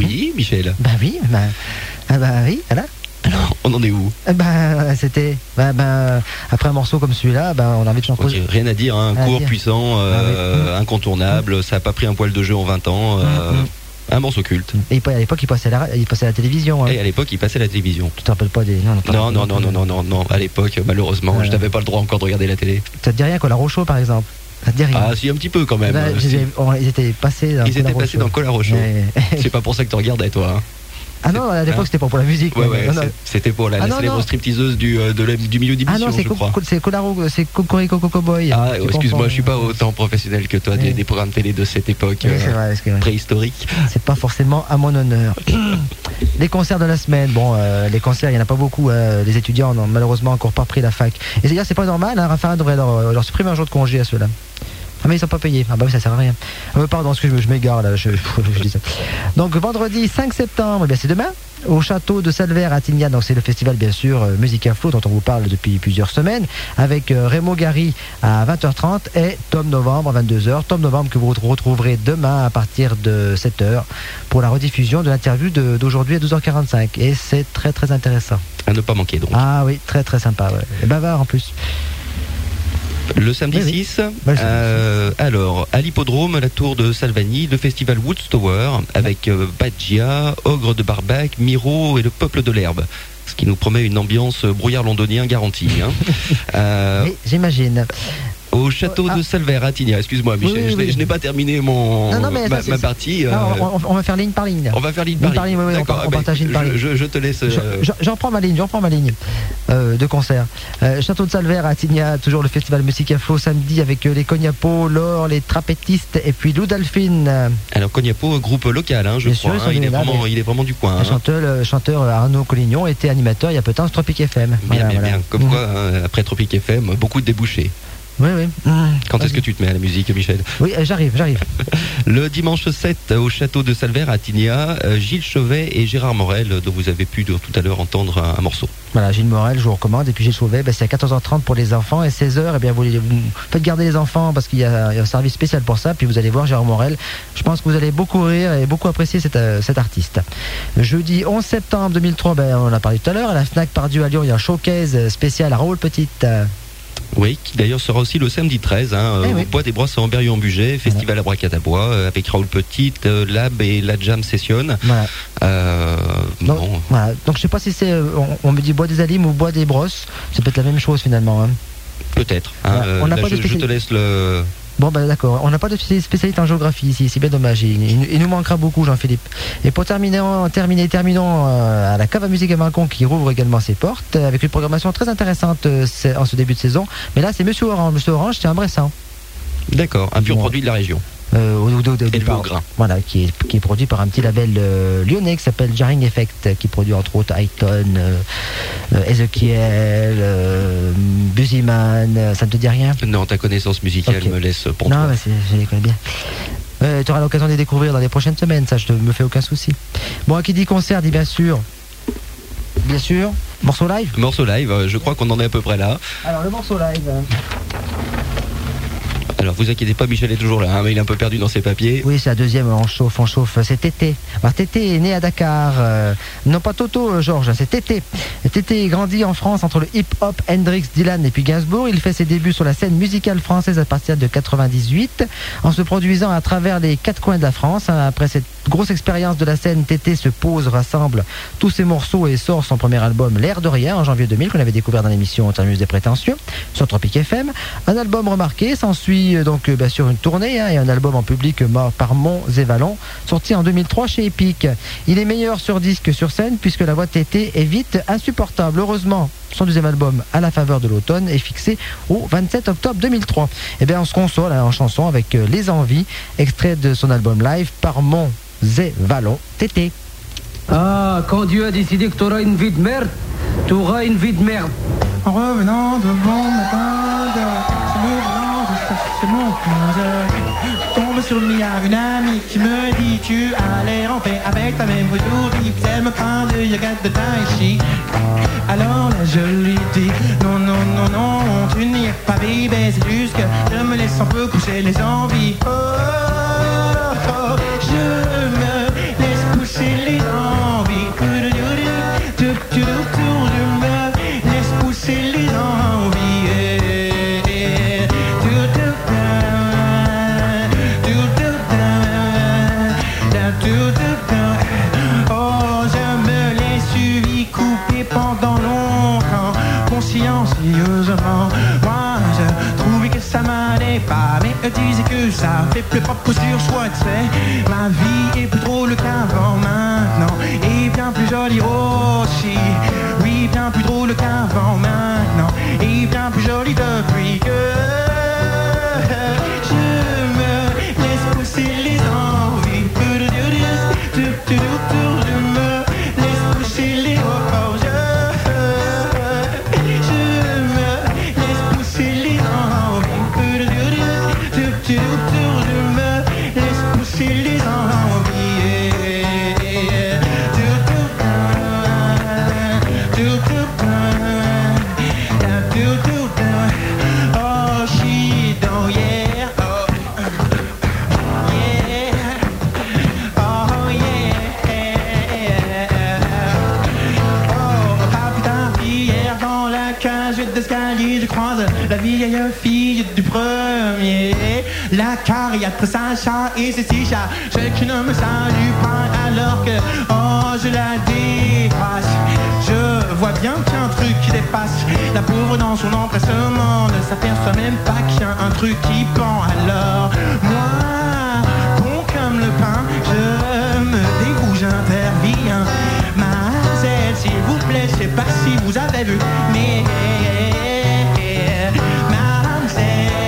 Oui, Michel. Bah oui, oui, voilà. Alors, on en est où? C'était après un morceau comme celui-là, on a envie de chanter. Okay, rien à dire, hein, court, puissant, incontournable, ça a pas pris un poil de jeu en 20 ans. Un morceau culte. Et à l'époque, il passait à la télévision. Hein. Et à l'époque, il passait à la télévision. Tu te rappelles pas des... Non. À l'époque, malheureusement, je n'avais pas le droit encore de regarder la télé. Ça te dit rien, Colaro-Show, par exemple? Ça te dit rien? Ah, si, un petit peu quand même. Là, ils étaient passés dans Colaro-Show. C'est pas pour ça que tu regardais, toi. Hein. Ah non, à l'époque, c'était pas pour la musique. C'était pour la célèbre stripteaseuse du milieu d'émission. Ah non, c'est Colaro, c'est Cocorico Coco Boy. Ah, excuse-moi, je suis pas autant professionnel que toi des programmes télé de cette époque préhistorique. C'est pas forcément à mon honneur. Les concerts de la semaine, les concerts, il y en a pas beaucoup. Les étudiants n'ont malheureusement encore pas pris la fac. Et c'est-à-dire, c'est pas normal, hein, Raphaël devrait leur supprimer un jour de congé à ceux-là. Ah mais ils sont pas payés. Ah bah oui, ça sert à rien. Pardon, je m'égare là, je dis ça. Donc vendredi 5 septembre, c'est demain, au château de Salvaire à Tignac. Donc c'est le festival bien sûr Musica Flow dont on vous parle depuis plusieurs semaines, avec Remo Gary à 20h30 et Tom Novembre à 22h. Tom Novembre que vous retrouverez demain à partir de 7h pour la rediffusion de l'interview d'aujourd'hui à 12h45. Et c'est très très intéressant. À ne pas manquer donc. Ah oui, très très sympa. Ouais. Et bavard en plus. Le samedi 6, alors à l'hippodrome, la tour de Salvani, le festival Woodstower avec Badgia, Ogre de Barbac, Miro et le peuple de l'herbe. Ce qui nous promet une ambiance brouillard londonien garantie. Hein. Oui, j'imagine. Au château de Salvaire à Tignac. Excuse-moi, Michel, je n'ai pas terminé ma partie. On va faire ligne par ligne. On va faire ligne par ligne. D'accord, on partage ligne par ligne. Je te laisse. J'en prends ma ligne de concert. Château de Salvaire à Tignac, toujours le festival Musica Flow samedi avec les Cognapo, Laure, les trapettistes et puis Lou Delphine. Alors Cognapo, groupe local, hein, je crois. Il est vraiment du coin. Le chanteur Arnaud Collignon était animateur il y a peu de temps sur Tropic FM. Bien. Comme quoi, après Tropic FM, beaucoup de débouchés. Oui. Quand est-ce que tu te mets à la musique, Michel? Oui, j'arrive. Le dimanche 7, au château de Salvaire à Tignac, Gilles Chauvet et Gérard Morel, dont vous avez pu tout à l'heure entendre un morceau. Voilà, Gilles Morel, je vous recommande. Et puis Gilles Chauvet, c'est à 14h30 pour les enfants et 16h, vous faites garder les enfants parce qu'il y a un service spécial pour ça. Puis vous allez voir Gérard Morel. Je pense que vous allez beaucoup rire et beaucoup apprécier cet artiste. Jeudi 11 septembre 2003, on en a parlé tout à l'heure, à la Fnac Pardieu à Lyon, il y a un showcase spécial à Raoul Petite. Oui, qui d'ailleurs sera aussi le samedi 13, au Bois des Brosses à Amberieu-en-Bugey, festival à Bracatabois, avec Raoul Petite, Lab et la Jam Session. Voilà. Donc je sais pas si c'est, on me dit Bois des Alimes ou Bois des Brosses, c'est peut-être la même chose finalement. Hein. Peut-être. Je te laisse le... Bon d'accord, on n'a pas de spécialité en géographie ici, c'est bien dommage, il nous manquera beaucoup Jean-Philippe. Et pour terminons à la cave à musique à Mâcon qui rouvre également ses portes avec une programmation très intéressante en ce début de saison. Mais là c'est Monsieur Orange, c'est un Bressan. D'accord, un pur produit de la région. Élevé au grain. Voilà, qui est produit par un petit label lyonnais qui s'appelle Jarring Effect, qui produit entre autres Ayton, Ezekiel, Busyman. Ça ne te dit rien? Non, ta connaissance musicale me laisse pour toi. Non, je les connais bien. Tu auras l'occasion de les découvrir dans les prochaines semaines, ça je ne me fais aucun souci. Bon, qui dit concert dit bien sûr, morceau live. Morceau live, je crois qu'on en est à peu près là. Alors le morceau live. Alors vous inquiétez pas, Michel est toujours là, mais il est un peu perdu dans ses papiers. Oui, c'est la deuxième, on chauffe. C'est Tété. Alors, Tété est né à Dakar. Non pas Toto, Georges, c'est Tété. Tété grandit en France entre le hip-hop, Hendrix, Dylan et puis Gainsbourg. Il fait ses débuts sur la scène musicale française à partir de 98, en se produisant à travers les quatre coins de la France. Après cette grosse expérience de la scène, Tété se pose, rassemble tous ses morceaux et sort son premier album, L'air de rien, en janvier 2000, qu'on avait découvert dans l'émission Terminus des prétentieux, sur Tropic FM. Un album remarqué, s'ensuit donc bien sûr une tournée et un album en public par Mons et Vallon, sorti en 2003 chez Epic. Il est meilleur sur disque que sur scène puisque la voix de Tété est vite insupportable. Heureusement, son deuxième album, À la faveur de l'automne, est fixé au 27 octobre 2003. Et bien on se console en chanson avec Les Envies, extrait de son album live par Mons et Vallon, Tété. Ah, quand Dieu a décidé que tu auras une vie de merde, tu auras une vie de merde. En revenant de bon matin, c'est mon tombe sur le milliard, une amie qui me dit tu as l'air en paix avec ta même aujourd'hui, elle me parle de yoga de tai chi. Alors là je lui dis non, tu n'y es pas bébé, c'est juste que je me laisse un peu pousser les envies. Je me laisse pousser sérieusement. Moi je trouvais que ça m'allait pas, mais eux disaient que ça fait plus propre sur soi, tu sais. Ma vie est plus drôle qu'avant maintenant, et bien plus jolie aussi. Oui, bien plus drôle qu'avant maintenant, et bien plus jolie depuis que je me laisse pousser les envies. Je me laisse pousser les records. Je me laisse pousser les envies. Je me laisse pousser les envies. Oh, she don't, yeah. D'escalier, je croise la vieille fille du premier. La cariatre Sacha et ses six chats. Celle qui ne me salue pas alors que, oh, je la dépasse. Je vois bien qu'il y a un truc qui dépasse. La pauvre dans son empressement ne s'aperçoit même pas qu'il y a un truc qui pend. Alors, moi, bon comme le pain, je me dégoûte, j'interviens. Mademoiselle, s'il vous plaît, je sais pas si vous avez vu, mais mademoiselle,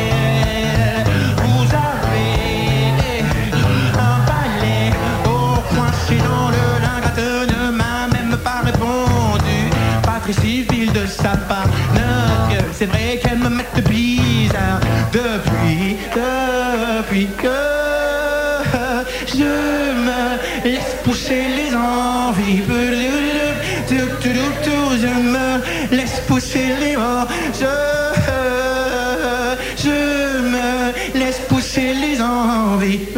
vous avez un balai au coincé dans le lingot. Ne m'a même pas répondu, pas très civil de sa part. Note que c'est vrai qu'elle me met de bizarre depuis que je me laisse pousser les envies. Je me laisse pousser les mots. Je me laisse pousser les envies. Je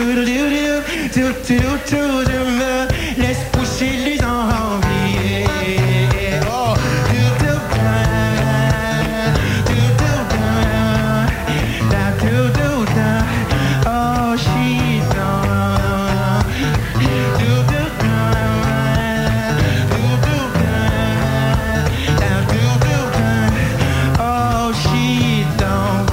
me laisse pousser les envies. Oh, oh, she don't. Oh, she don't.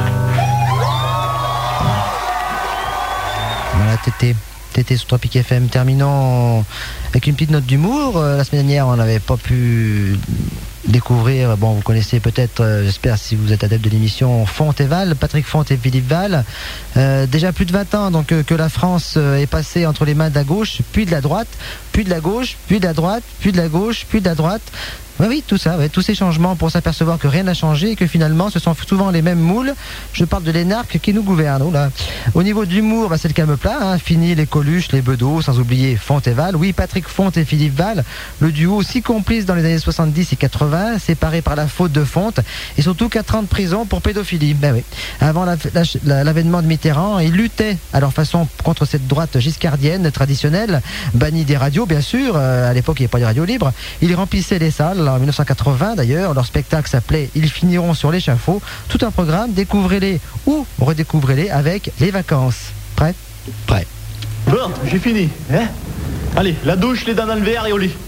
Voilà, Tété sur Tropic FM. Terminons avec une petite note d'humour. La semaine dernière, on n'avait pas pu découvrir, bon, vous connaissez peut-être, j'espère si vous êtes adepte de l'émission, Font et Val, Patrick Font et Philippe Val. Déjà plus de 20 ans donc que la France est passée entre les mains de la gauche, puis de la droite, puis de la gauche, puis de la droite, puis de la gauche, puis de la droite. Oui, tout ça, tous ces changements pour s'apercevoir que rien n'a changé et que finalement ce sont souvent les mêmes moules. Je parle de l'énarque qui nous gouverne. Oh là. Au niveau de l'humour, c'est le calme plat, hein. Fini les Coluche, les Bedeaux, sans oublier Font et Val. Oui, Patrick Font et Philippe Val, le duo si complice dans les années 70 et 80, séparé par la faute de Font et surtout 4 ans de prison pour pédophilie. Ben oui. Avant l'avènement de Mitterrand, ils luttaient à leur façon contre cette droite giscardienne traditionnelle, bannie des radios bien sûr. À l'époque, il n'y avait pas de radio libre. Ils remplissaient les salles. En 1980 d'ailleurs, leur spectacle s'appelait Ils finiront sur l'échafaud. Tout un programme, découvrez-les ou redécouvrez-les avec Les Vacances. Prêt ? Prêt. Bon, j'ai fini. Hein ? Allez, la douche, les dents dans le verre et au lit.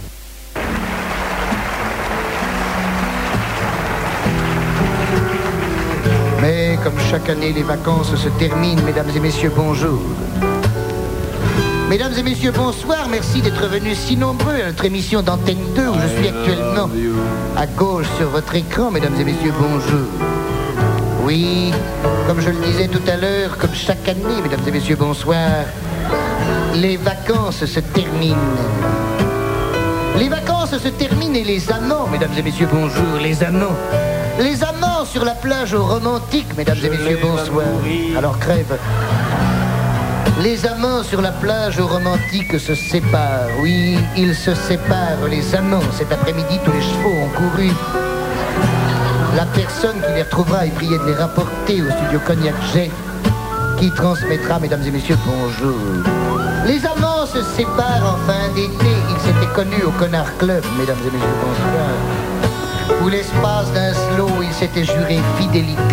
Mais comme chaque année, les vacances se terminent, mesdames et messieurs, bonjour. Mesdames et messieurs, bonsoir, merci d'être venus si nombreux à notre émission d'Antenne 2 où je suis actuellement à gauche sur votre écran, mesdames et messieurs, bonjour. Oui, comme je le disais tout à l'heure, comme chaque année, mesdames et messieurs, bonsoir, les vacances se terminent. Les vacances se terminent et les amants, mesdames et messieurs, bonjour, les amants. Les amants sur la plage au romantique, mesdames et messieurs, bonsoir. Alors crève. Les amants sur la plage au romantique se séparent. Oui, ils se séparent, les amants. Cet après-midi, tous les chevaux ont couru. La personne qui les retrouvera est priée de les rapporter au studio Cognac Jet, qui transmettra, mesdames et messieurs, bonjour. Les amants se séparent en fin d'été. Ils s'étaient connus au Connard Club, mesdames et messieurs, bonsoir. Où l'espace d'un slow, ils s'étaient jurés fidélité.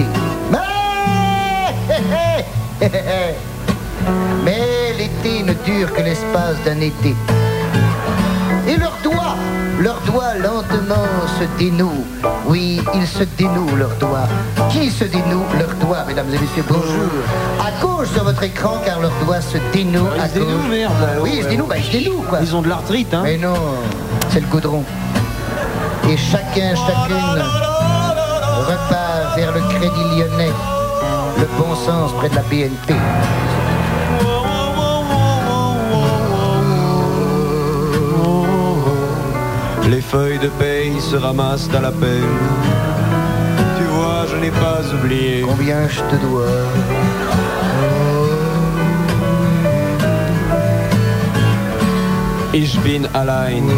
Mais l'été ne dure que l'espace d'un été. Et leurs doigts lentement gouvernement se dénoue. Oui, ils se dénouent leurs doigts. Qui se dénoue leurs doigts, mesdames et messieurs, bonjour. À gauche sur votre écran, car leurs doigts se dénouent à gauche. Merde. Oui, ils se dénouent, ils se dénouent, quoi. Ils ont de l'arthrite, hein. Mais non, c'est le goudron. Et chacune repart vers le Crédit Lyonnais, le bon sens près de la BNP. Les feuilles de paye se ramassent à la peine. Tu vois, je n'ai pas oublié. Combien je te dois? Ich bin allein.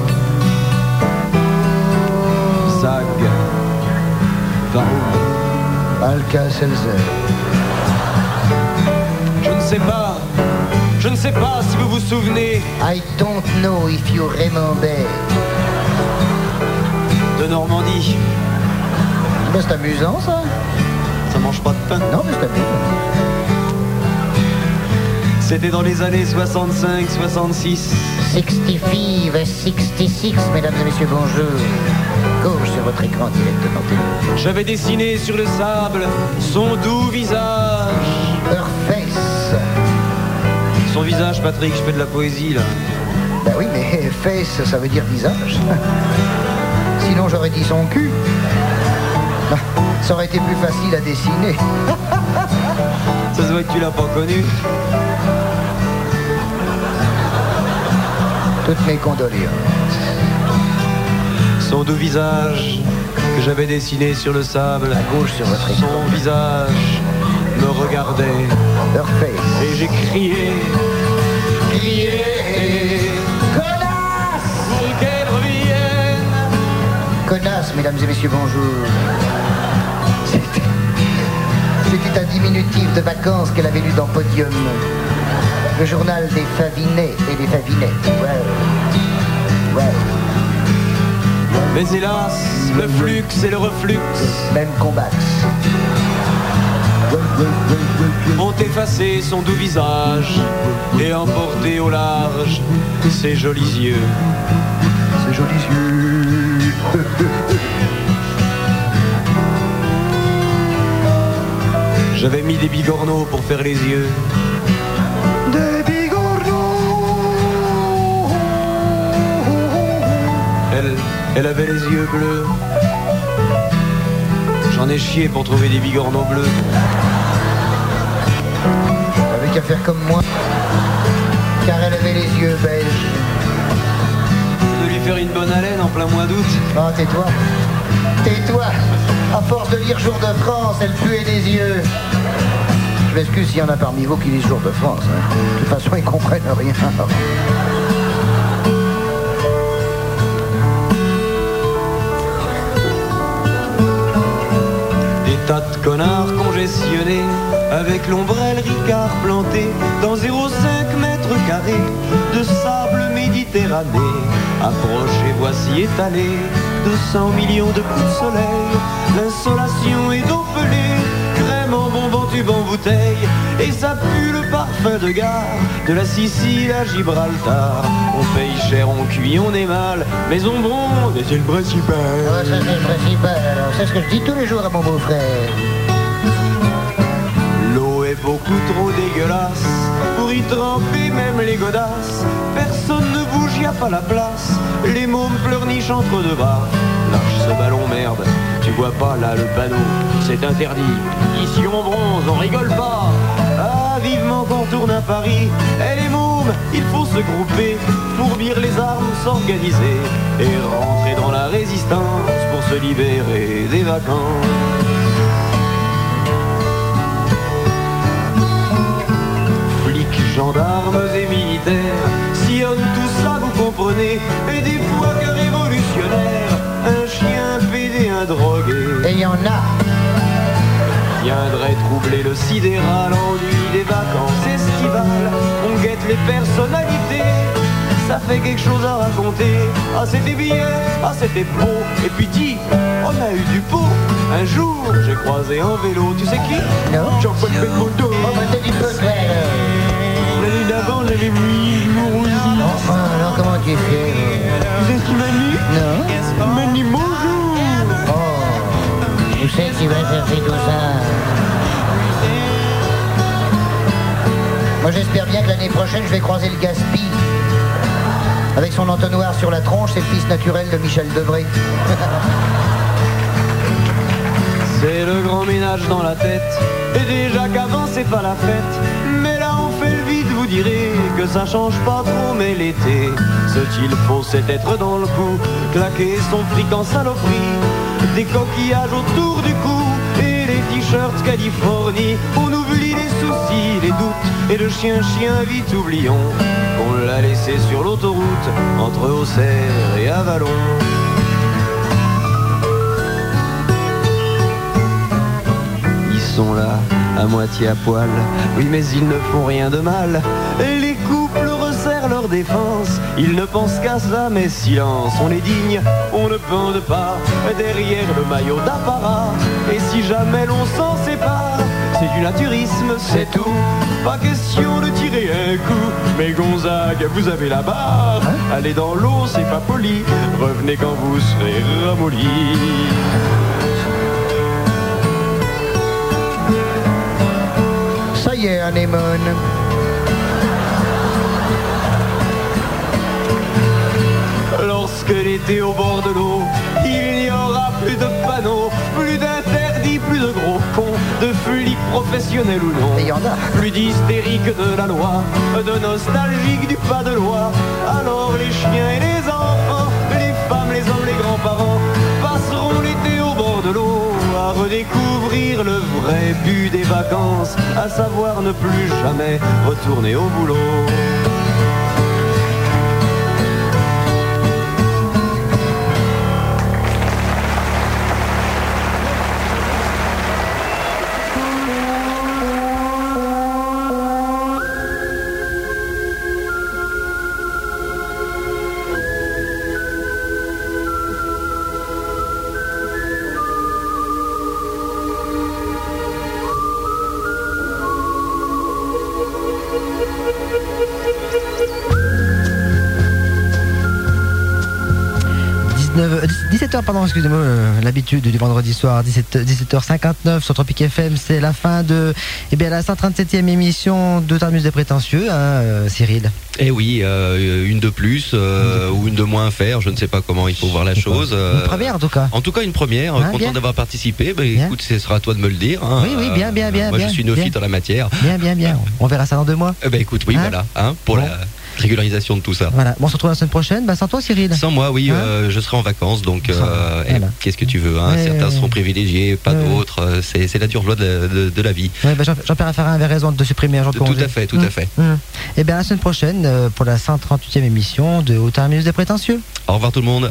Sag, warum? Alka-Seltzer. Je ne sais pas si vous vous souvenez. I don't know if you remember. De Normandie. Ben, c'est amusant, ça. Ça mange pas de pain. Non, mais c'est amusant. C'était dans les années 65, 66. 65, 66, mesdames et messieurs, bonjour. Gauche sur votre écran directement. J'avais dessiné sur le sable son doux visage. Her face. Son visage, Patrick, je fais de la poésie, là. Ben oui, mais face, ça veut dire visage. Sinon, j'aurais dit son cul. Ça aurait été plus facile à dessiner. Ça se voit que tu l'as pas connu. Toutes mes condoléances. Son doux visage que j'avais dessiné sur le sable. À gauche sur votre écran. Son visage me regardait. Her face. Et j'ai crié. Connasse! Qu'elle revienne. Connasse, mesdames et messieurs, bonjour. C'était un diminutif de vacances qu'elle avait lu dans Podium. Le journal des Favinets et des Favinettes. Ouais. Mais hélas, le flux et le reflux, même combat, ont effacé son doux visage et emporté au large ses jolis yeux. Ses jolis yeux. J'avais mis des bigorneaux pour faire les yeux. Des bigorneaux. Elle avait les yeux bleus. J'en ai chié pour trouver des bigorneaux bleus. T'avais qu'à faire comme moi. Car elle avait les yeux belges. De lui faire une bonne haleine en plein mois d'août. Ah, tais-toi. Tais-toi. À force de lire Jour de France, elle puait des yeux. Je m'excuse s'il y en a parmi vous qui lisent Jour de France. Hein. De toute façon, ils comprennent rien. Des tas de connards congestionnés, avec l'ombrelle Ricard plantée dans 0,5 mètres carrés de sable méditerranéen. Approchez, voici étalé 200 millions de coups de soleil. L'insolation est pelée, crème en bonbon, tube en bouteille. Et ça pue le parfum de gare, de la Sicile à Gibraltar. On paye cher, on cuit, on est mal, mais on bronze, et c'est le principal. Ah, ça c'est le principal, alors c'est ce que je dis tous les jours à mon beau-frère. L'eau est beaucoup trop dégueulasse pour y tremper même les godasses. Personne ne bouge, y a pas la place. Les mômes pleurnichent entre deux bras. Lâche ce ballon, merde. Tu vois pas là le panneau, c'est interdit. Ici on bronze, on rigole pas. Ah, vivement qu'on tourne à Paris. Eh les mômes, il faut se grouper, fourbir les armes, s'organiser et rentrer dans la résistance pour se libérer des vacances. Flics, gendarmes et militaires sillonnent tout ça, vous comprenez. Et des fois que révolutionnaire, un chien pédé, un drogué. Et il y en a. Viendrait troubler le sidéral ennui des vacances estivales. On guette les personnalités, ça fait quelque chose à raconter. Ah c'était bien, ah c'était beau. Et puis dis, on a eu du pot. Un jour j'ai croisé en vélo, tu sais qui? Non. Jean-Paul Belmondo. Oh bah t'as dit peu L'année d'avant j'avais mis mon Enfin alors comment tu fais? Vous êtes qui m'a mis? Non. tu vas chercher tout ça? Moi j'espère bien que l'année prochaine je vais croiser le Gaspy. Avec son entonnoir sur la tronche, c'est le fils naturel de Michel Debré. C'est le grand ménage dans la tête. Et déjà qu'avant c'est pas la fête. Mais là on fait le vide, vous direz que ça change pas trop. Mais l'été, ce qu'il faut c'est être dans le coup. Claquer son fric en saloperie. Des coquillages autour du cou. Et les t-shirts Californie. On oublie les soucis, les doutes. Et le chien vite oublions qu'on l'a laissé sur l'autoroute entre Auxerre et Avalon. Ils sont là, à moitié à poil, oui mais ils ne font rien de mal. Et les couples resserrent leur défense, ils ne pensent qu'à ça, mais silence, on est digne, on ne bande pas derrière le maillot d'apparat. Et si jamais l'on s'en sépare, c'est du naturisme, c'est tout. Pas question de tirer un coup. Mais Gonzague, vous avez la barre. Allez dans l'eau, c'est pas poli. Revenez quand vous serez ramolli. Ça y est, anémone. Lorsque l'été au bord de l'eau, il n'y aura plus de panneaux, plus d'interdits, plus de gros cons, de flics professionnels ou non. Plus d'hystériques de la loi, de nostalgiques du pas de loi. Alors les chiens et les enfants, les femmes, les hommes, les grands-parents passeront l'été au bord de l'eau à redécouvrir le vrai but des vacances, à savoir ne plus jamais retourner au boulot. Excusez-moi, l'habitude du vendredi soir, 17h59 sur Tropic FM, c'est la fin de la 137e émission de Tarmus des Prétentieux, Cyril. Eh oui, une de plus ou une de moins à faire, je ne sais pas comment il faut voir la chose. Une première en tout cas. En tout cas une première, content d'avoir participé. Écoute, ce sera à toi de me le dire. Oui, bien. Moi je suis néophyte en la matière. Bien. On verra ça dans 2 mois. Écoute, oui, voilà, pour la régularisation de tout ça. Voilà, on se retrouve la semaine prochaine. Sans toi, Cyril. Sans moi, oui, je serai en vacances, donc qu'est-ce que tu veux, certains seront privilégiés, pas d'autres. C'est la dure loi de la vie. Jean-Pierre Raffarin avait raison de supprimer un jour de congé. Tout à fait. Et bien la semaine prochaine pour la 138e émission de Au Terminus des Prétentieux. Au revoir tout le monde.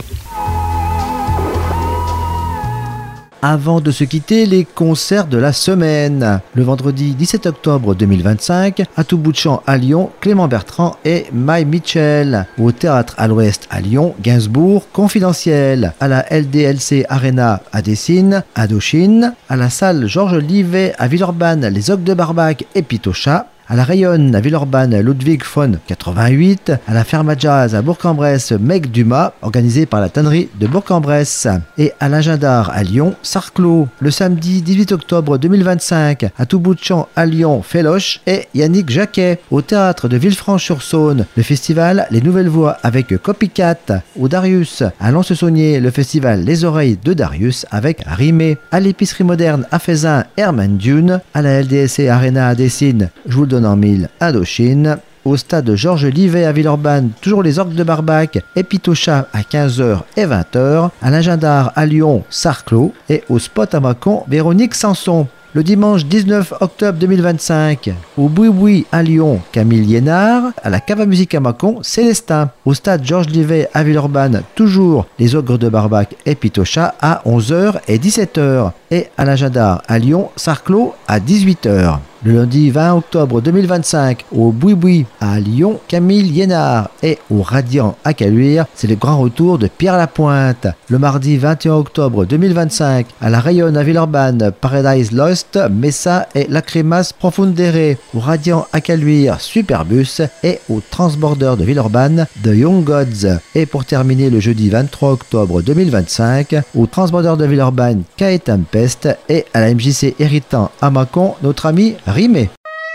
Avant de se quitter, les concerts de la semaine. Le vendredi 17 octobre 2025, à tout bout de champ à Lyon, Clément Bertrand et Mai Mitchell. Au Théâtre à l'Ouest à Lyon, Gainsbourg, Confidentiel. À la LDLC Arena à Dessines, Indochine. À la salle Georges Livet à Villeurbanne, les Ogres de Barbac et Pitocha. À la Rayonne, à Villeurbanne, Ludwig von 88, à la Ferme à Jazz à Bourg-en-Bresse, Meg Dumas, organisé par la tannerie de Bourg-en-Bresse, et à l'Agendar à Lyon, Sarclos, le samedi 18 octobre 2025, à tout bout de champ à Lyon, Féloche et Yannick Jacquet, au théâtre de Villefranche-sur-Saône, le festival Les Nouvelles Voix avec Copycat, au Darius, à Lons-le-Saunier, le festival Les Oreilles de Darius avec Rimé, à l'épicerie moderne à Faisin, Herman Dune, à la LDSC Arena à Dessines, je vous le donne en mille, Indochine, au stade Georges Livet à Villeurbanne, toujours les Orques de Barbac et Pitocha à 15h et 20h, à l'Agendar à Lyon, Sarclos et au spot à Mâcon, Véronique Sanson. Le dimanche 19 octobre 2025, au Boui-Boui à Lyon, Camille Liénard, à la Cave à musique à Mâcon, Célestin, au stade Georges Livet à Villeurbanne, toujours les Ogres de Barbac et Pitocha à 11h et 17h, et à l'Agendar à Lyon, Sarclos à 18h. Le lundi 20 octobre 2025, au Boui-Boui à Lyon, Camille Liénard, et au Radiant à Caluire, c'est le grand retour de Pierre Lapointe. Le mardi 21 octobre 2025, à la Rayonne à Villeurbanne, Paradise Lost, Messa et Lacrimas Profundere, au Radiant à Caluire, Superbus, et au Transborder de Villeurbanne, The Young Gods. Et pour terminer le jeudi 23 octobre 2025, au Transborder de Villeurbanne, Kaetempe, Budapest et à la MJC Héritant à Mâcon, notre ami Rimé.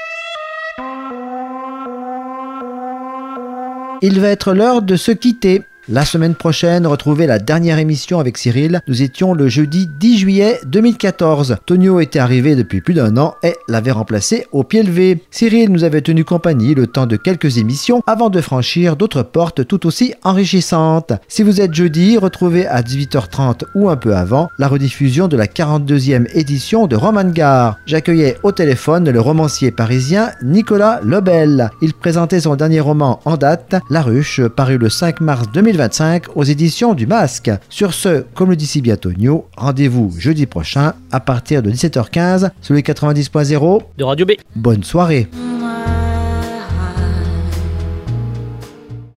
Il va être l'heure de se quitter. La semaine prochaine, retrouvez la dernière émission avec Cyril. Nous étions le jeudi 10 juillet 2014. Tonio était arrivé depuis plus d'un an et l'avait remplacé au pied levé. Cyril nous avait tenu compagnie le temps de quelques émissions avant de franchir d'autres portes tout aussi enrichissantes. Si vous êtes jeudi, retrouvez à 18h30 ou un peu avant la rediffusion de la 42e édition de Roman Gare. J'accueillais au téléphone le romancier parisien Nicolas Lebel. Il présentait son dernier roman en date, La Ruche, paru le 5 mars 2025 aux éditions du Masque. Sur ce, comme le dit si bien Tonio, rendez-vous jeudi prochain à partir de 17h15 sur les 90.0 de Radio B. Bonne soirée.